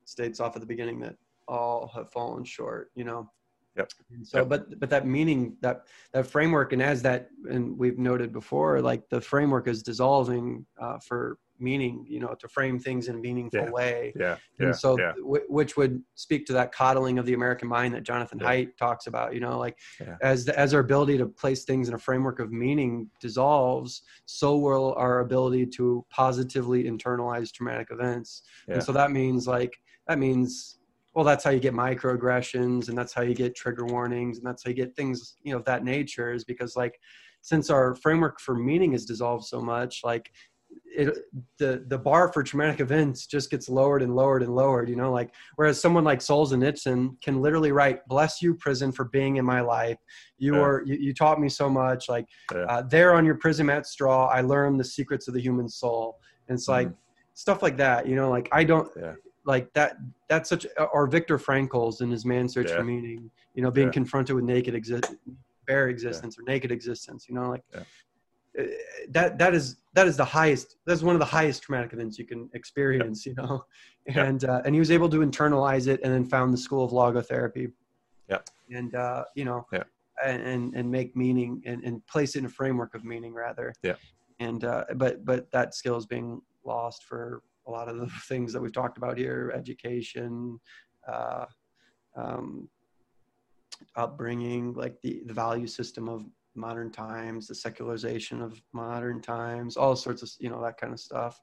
states off at the beginning that all have fallen short, you know? Yep. And so, yep. but, but that meaning, that, that framework, and as that, and we've noted before, like the framework is dissolving uh, for meaning, you know, to frame things in a meaningful yeah. way. Yeah. And yeah. so, yeah. w- which would speak to that coddling of the American mind that Jonathan Yeah. Haidt talks about, you know, like yeah. as, the, as our ability to place things in a framework of meaning dissolves, so will our ability to positively internalize traumatic events. Yeah. And so that means like, that means, well, that's how you get microaggressions, and that's how you get trigger warnings, and that's how you get things, you know, of that nature, is because like, since our framework for meaning is dissolved so much, like it, the, the bar for traumatic events just gets lowered and lowered and lowered, you know, like, whereas someone like Solzhenitsyn can literally write, "Bless you, prison, for being in my life. You yeah. are, you, you taught me so much. Like yeah. uh, there on your prison mat straw, I learned the secrets of the human soul." And it's like, mm. stuff like that, you know, like I don't, yeah. like that, that's such, or Viktor Frankl's in his Man's Search yeah. for Meaning, you know, being yeah. confronted with naked exist, bare existence yeah. or naked existence, you know, like yeah. that, that is, that is the highest, that's one of the highest traumatic events you can experience, yeah. you know, and, yeah. uh, and he was able to internalize it and then found the school of logotherapy. Yeah. And, uh, you know, yeah. and, and make meaning and, and place it in a framework of meaning rather. Yeah. And, uh, but, but that skill is being lost for a lot of the things that we've talked about here: education, uh, um, upbringing, like the, the value system of modern times, the secularization of modern times, all sorts of, you know, that kind of stuff.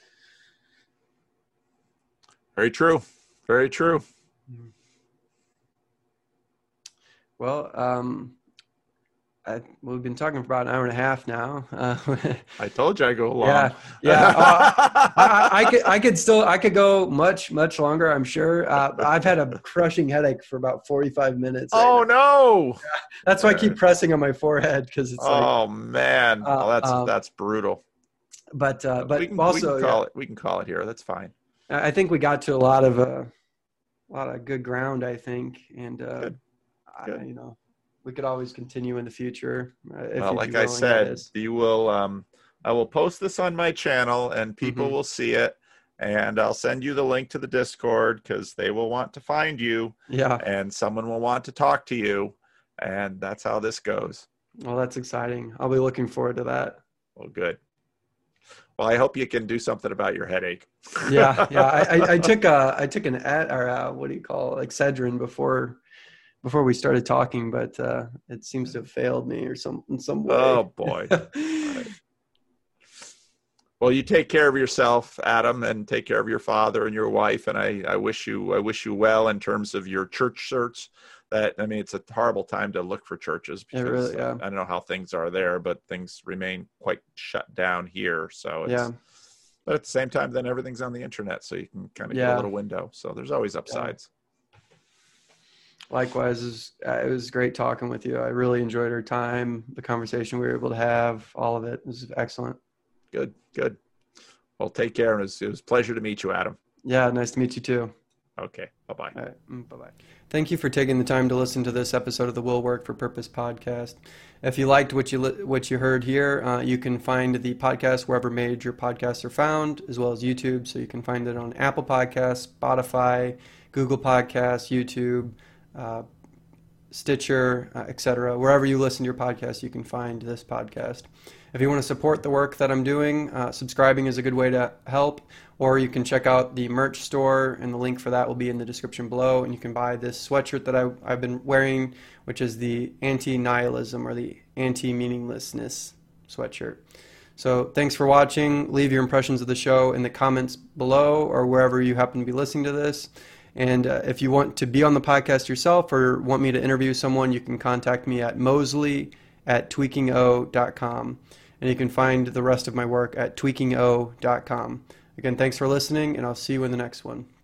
Very true. Very true. Well, um, I, we've been talking for about an hour and a half now. Uh, I told you I go long. Yeah, yeah. Uh, I, I could, I could still, I could go much, much longer. I'm sure. Uh, I've had a crushing headache for about forty-five minutes. Oh right no! Yeah, that's why I keep pressing on my forehead, because it's. Oh like, man! Uh, oh, that's um, that's brutal. But uh, but we can, also, we can call yeah, it. We can call it here. That's fine. I think we got to a lot of uh, a lot of good ground. I think, and uh, good. Good. I, you know. We could always continue in the future. Uh, if well, like I said, you will. Um, I will post this on my channel, and people mm-hmm. will see it. And I'll send you the link to the Discord, because they will want to find you. Yeah. And someone will want to talk to you, and that's how this goes. Well, that's exciting. I'll be looking forward to that. Well, good. Well, I hope you can do something about your headache. yeah, yeah. I, I, I took a, I took an ad, or uh, what do you call it, Excedrin before. before we started talking, but uh, it seems to have failed me or some in some way. Oh boy. Right. Well, you take care of yourself, Adam, and take care of your father and your wife. And I, I wish you, I wish you well in terms of your church search. That, I mean, it's a horrible time to look for churches, because it really, yeah. I don't know how things are there, but things remain quite shut down here. So it's, yeah. but at the same time, then everything's on the internet, so you can kind of yeah. get a little window. So there's always upsides. Yeah. Likewise, it was, uh, it was great talking with you. I really enjoyed our time, the conversation we were able to have, all of it. It was excellent. Good, good. Well, take care. It was, it was a pleasure to meet you, Adam. Yeah, nice to meet you too. Okay, bye-bye. All right, bye-bye. Thank you for taking the time to listen to this episode of the Will Work for Purpose podcast. If you liked what you li- what you heard here, uh, you can find the podcast wherever major podcasts are found, as well as YouTube. So you can find it on Apple Podcasts, Spotify, Google Podcasts, YouTube, uh, Stitcher, uh, et cetera. Wherever you listen to your podcast, you can find this podcast. If you want to support the work that I'm doing, uh, subscribing is a good way to help, or you can check out the merch store, and the link for that will be in the description below, and you can buy this sweatshirt that I, I've been wearing, which is the anti-nihilism or the anti-meaninglessness sweatshirt. So thanks for watching. Leave your impressions of the show in the comments below or wherever you happen to be listening to this. And uh, if you want to be on the podcast yourself or want me to interview someone, you can contact me at mosley at tweaking o dot com. And you can find the rest of my work at tweaking o dot com. Again, thanks for listening, and I'll see you in the next one.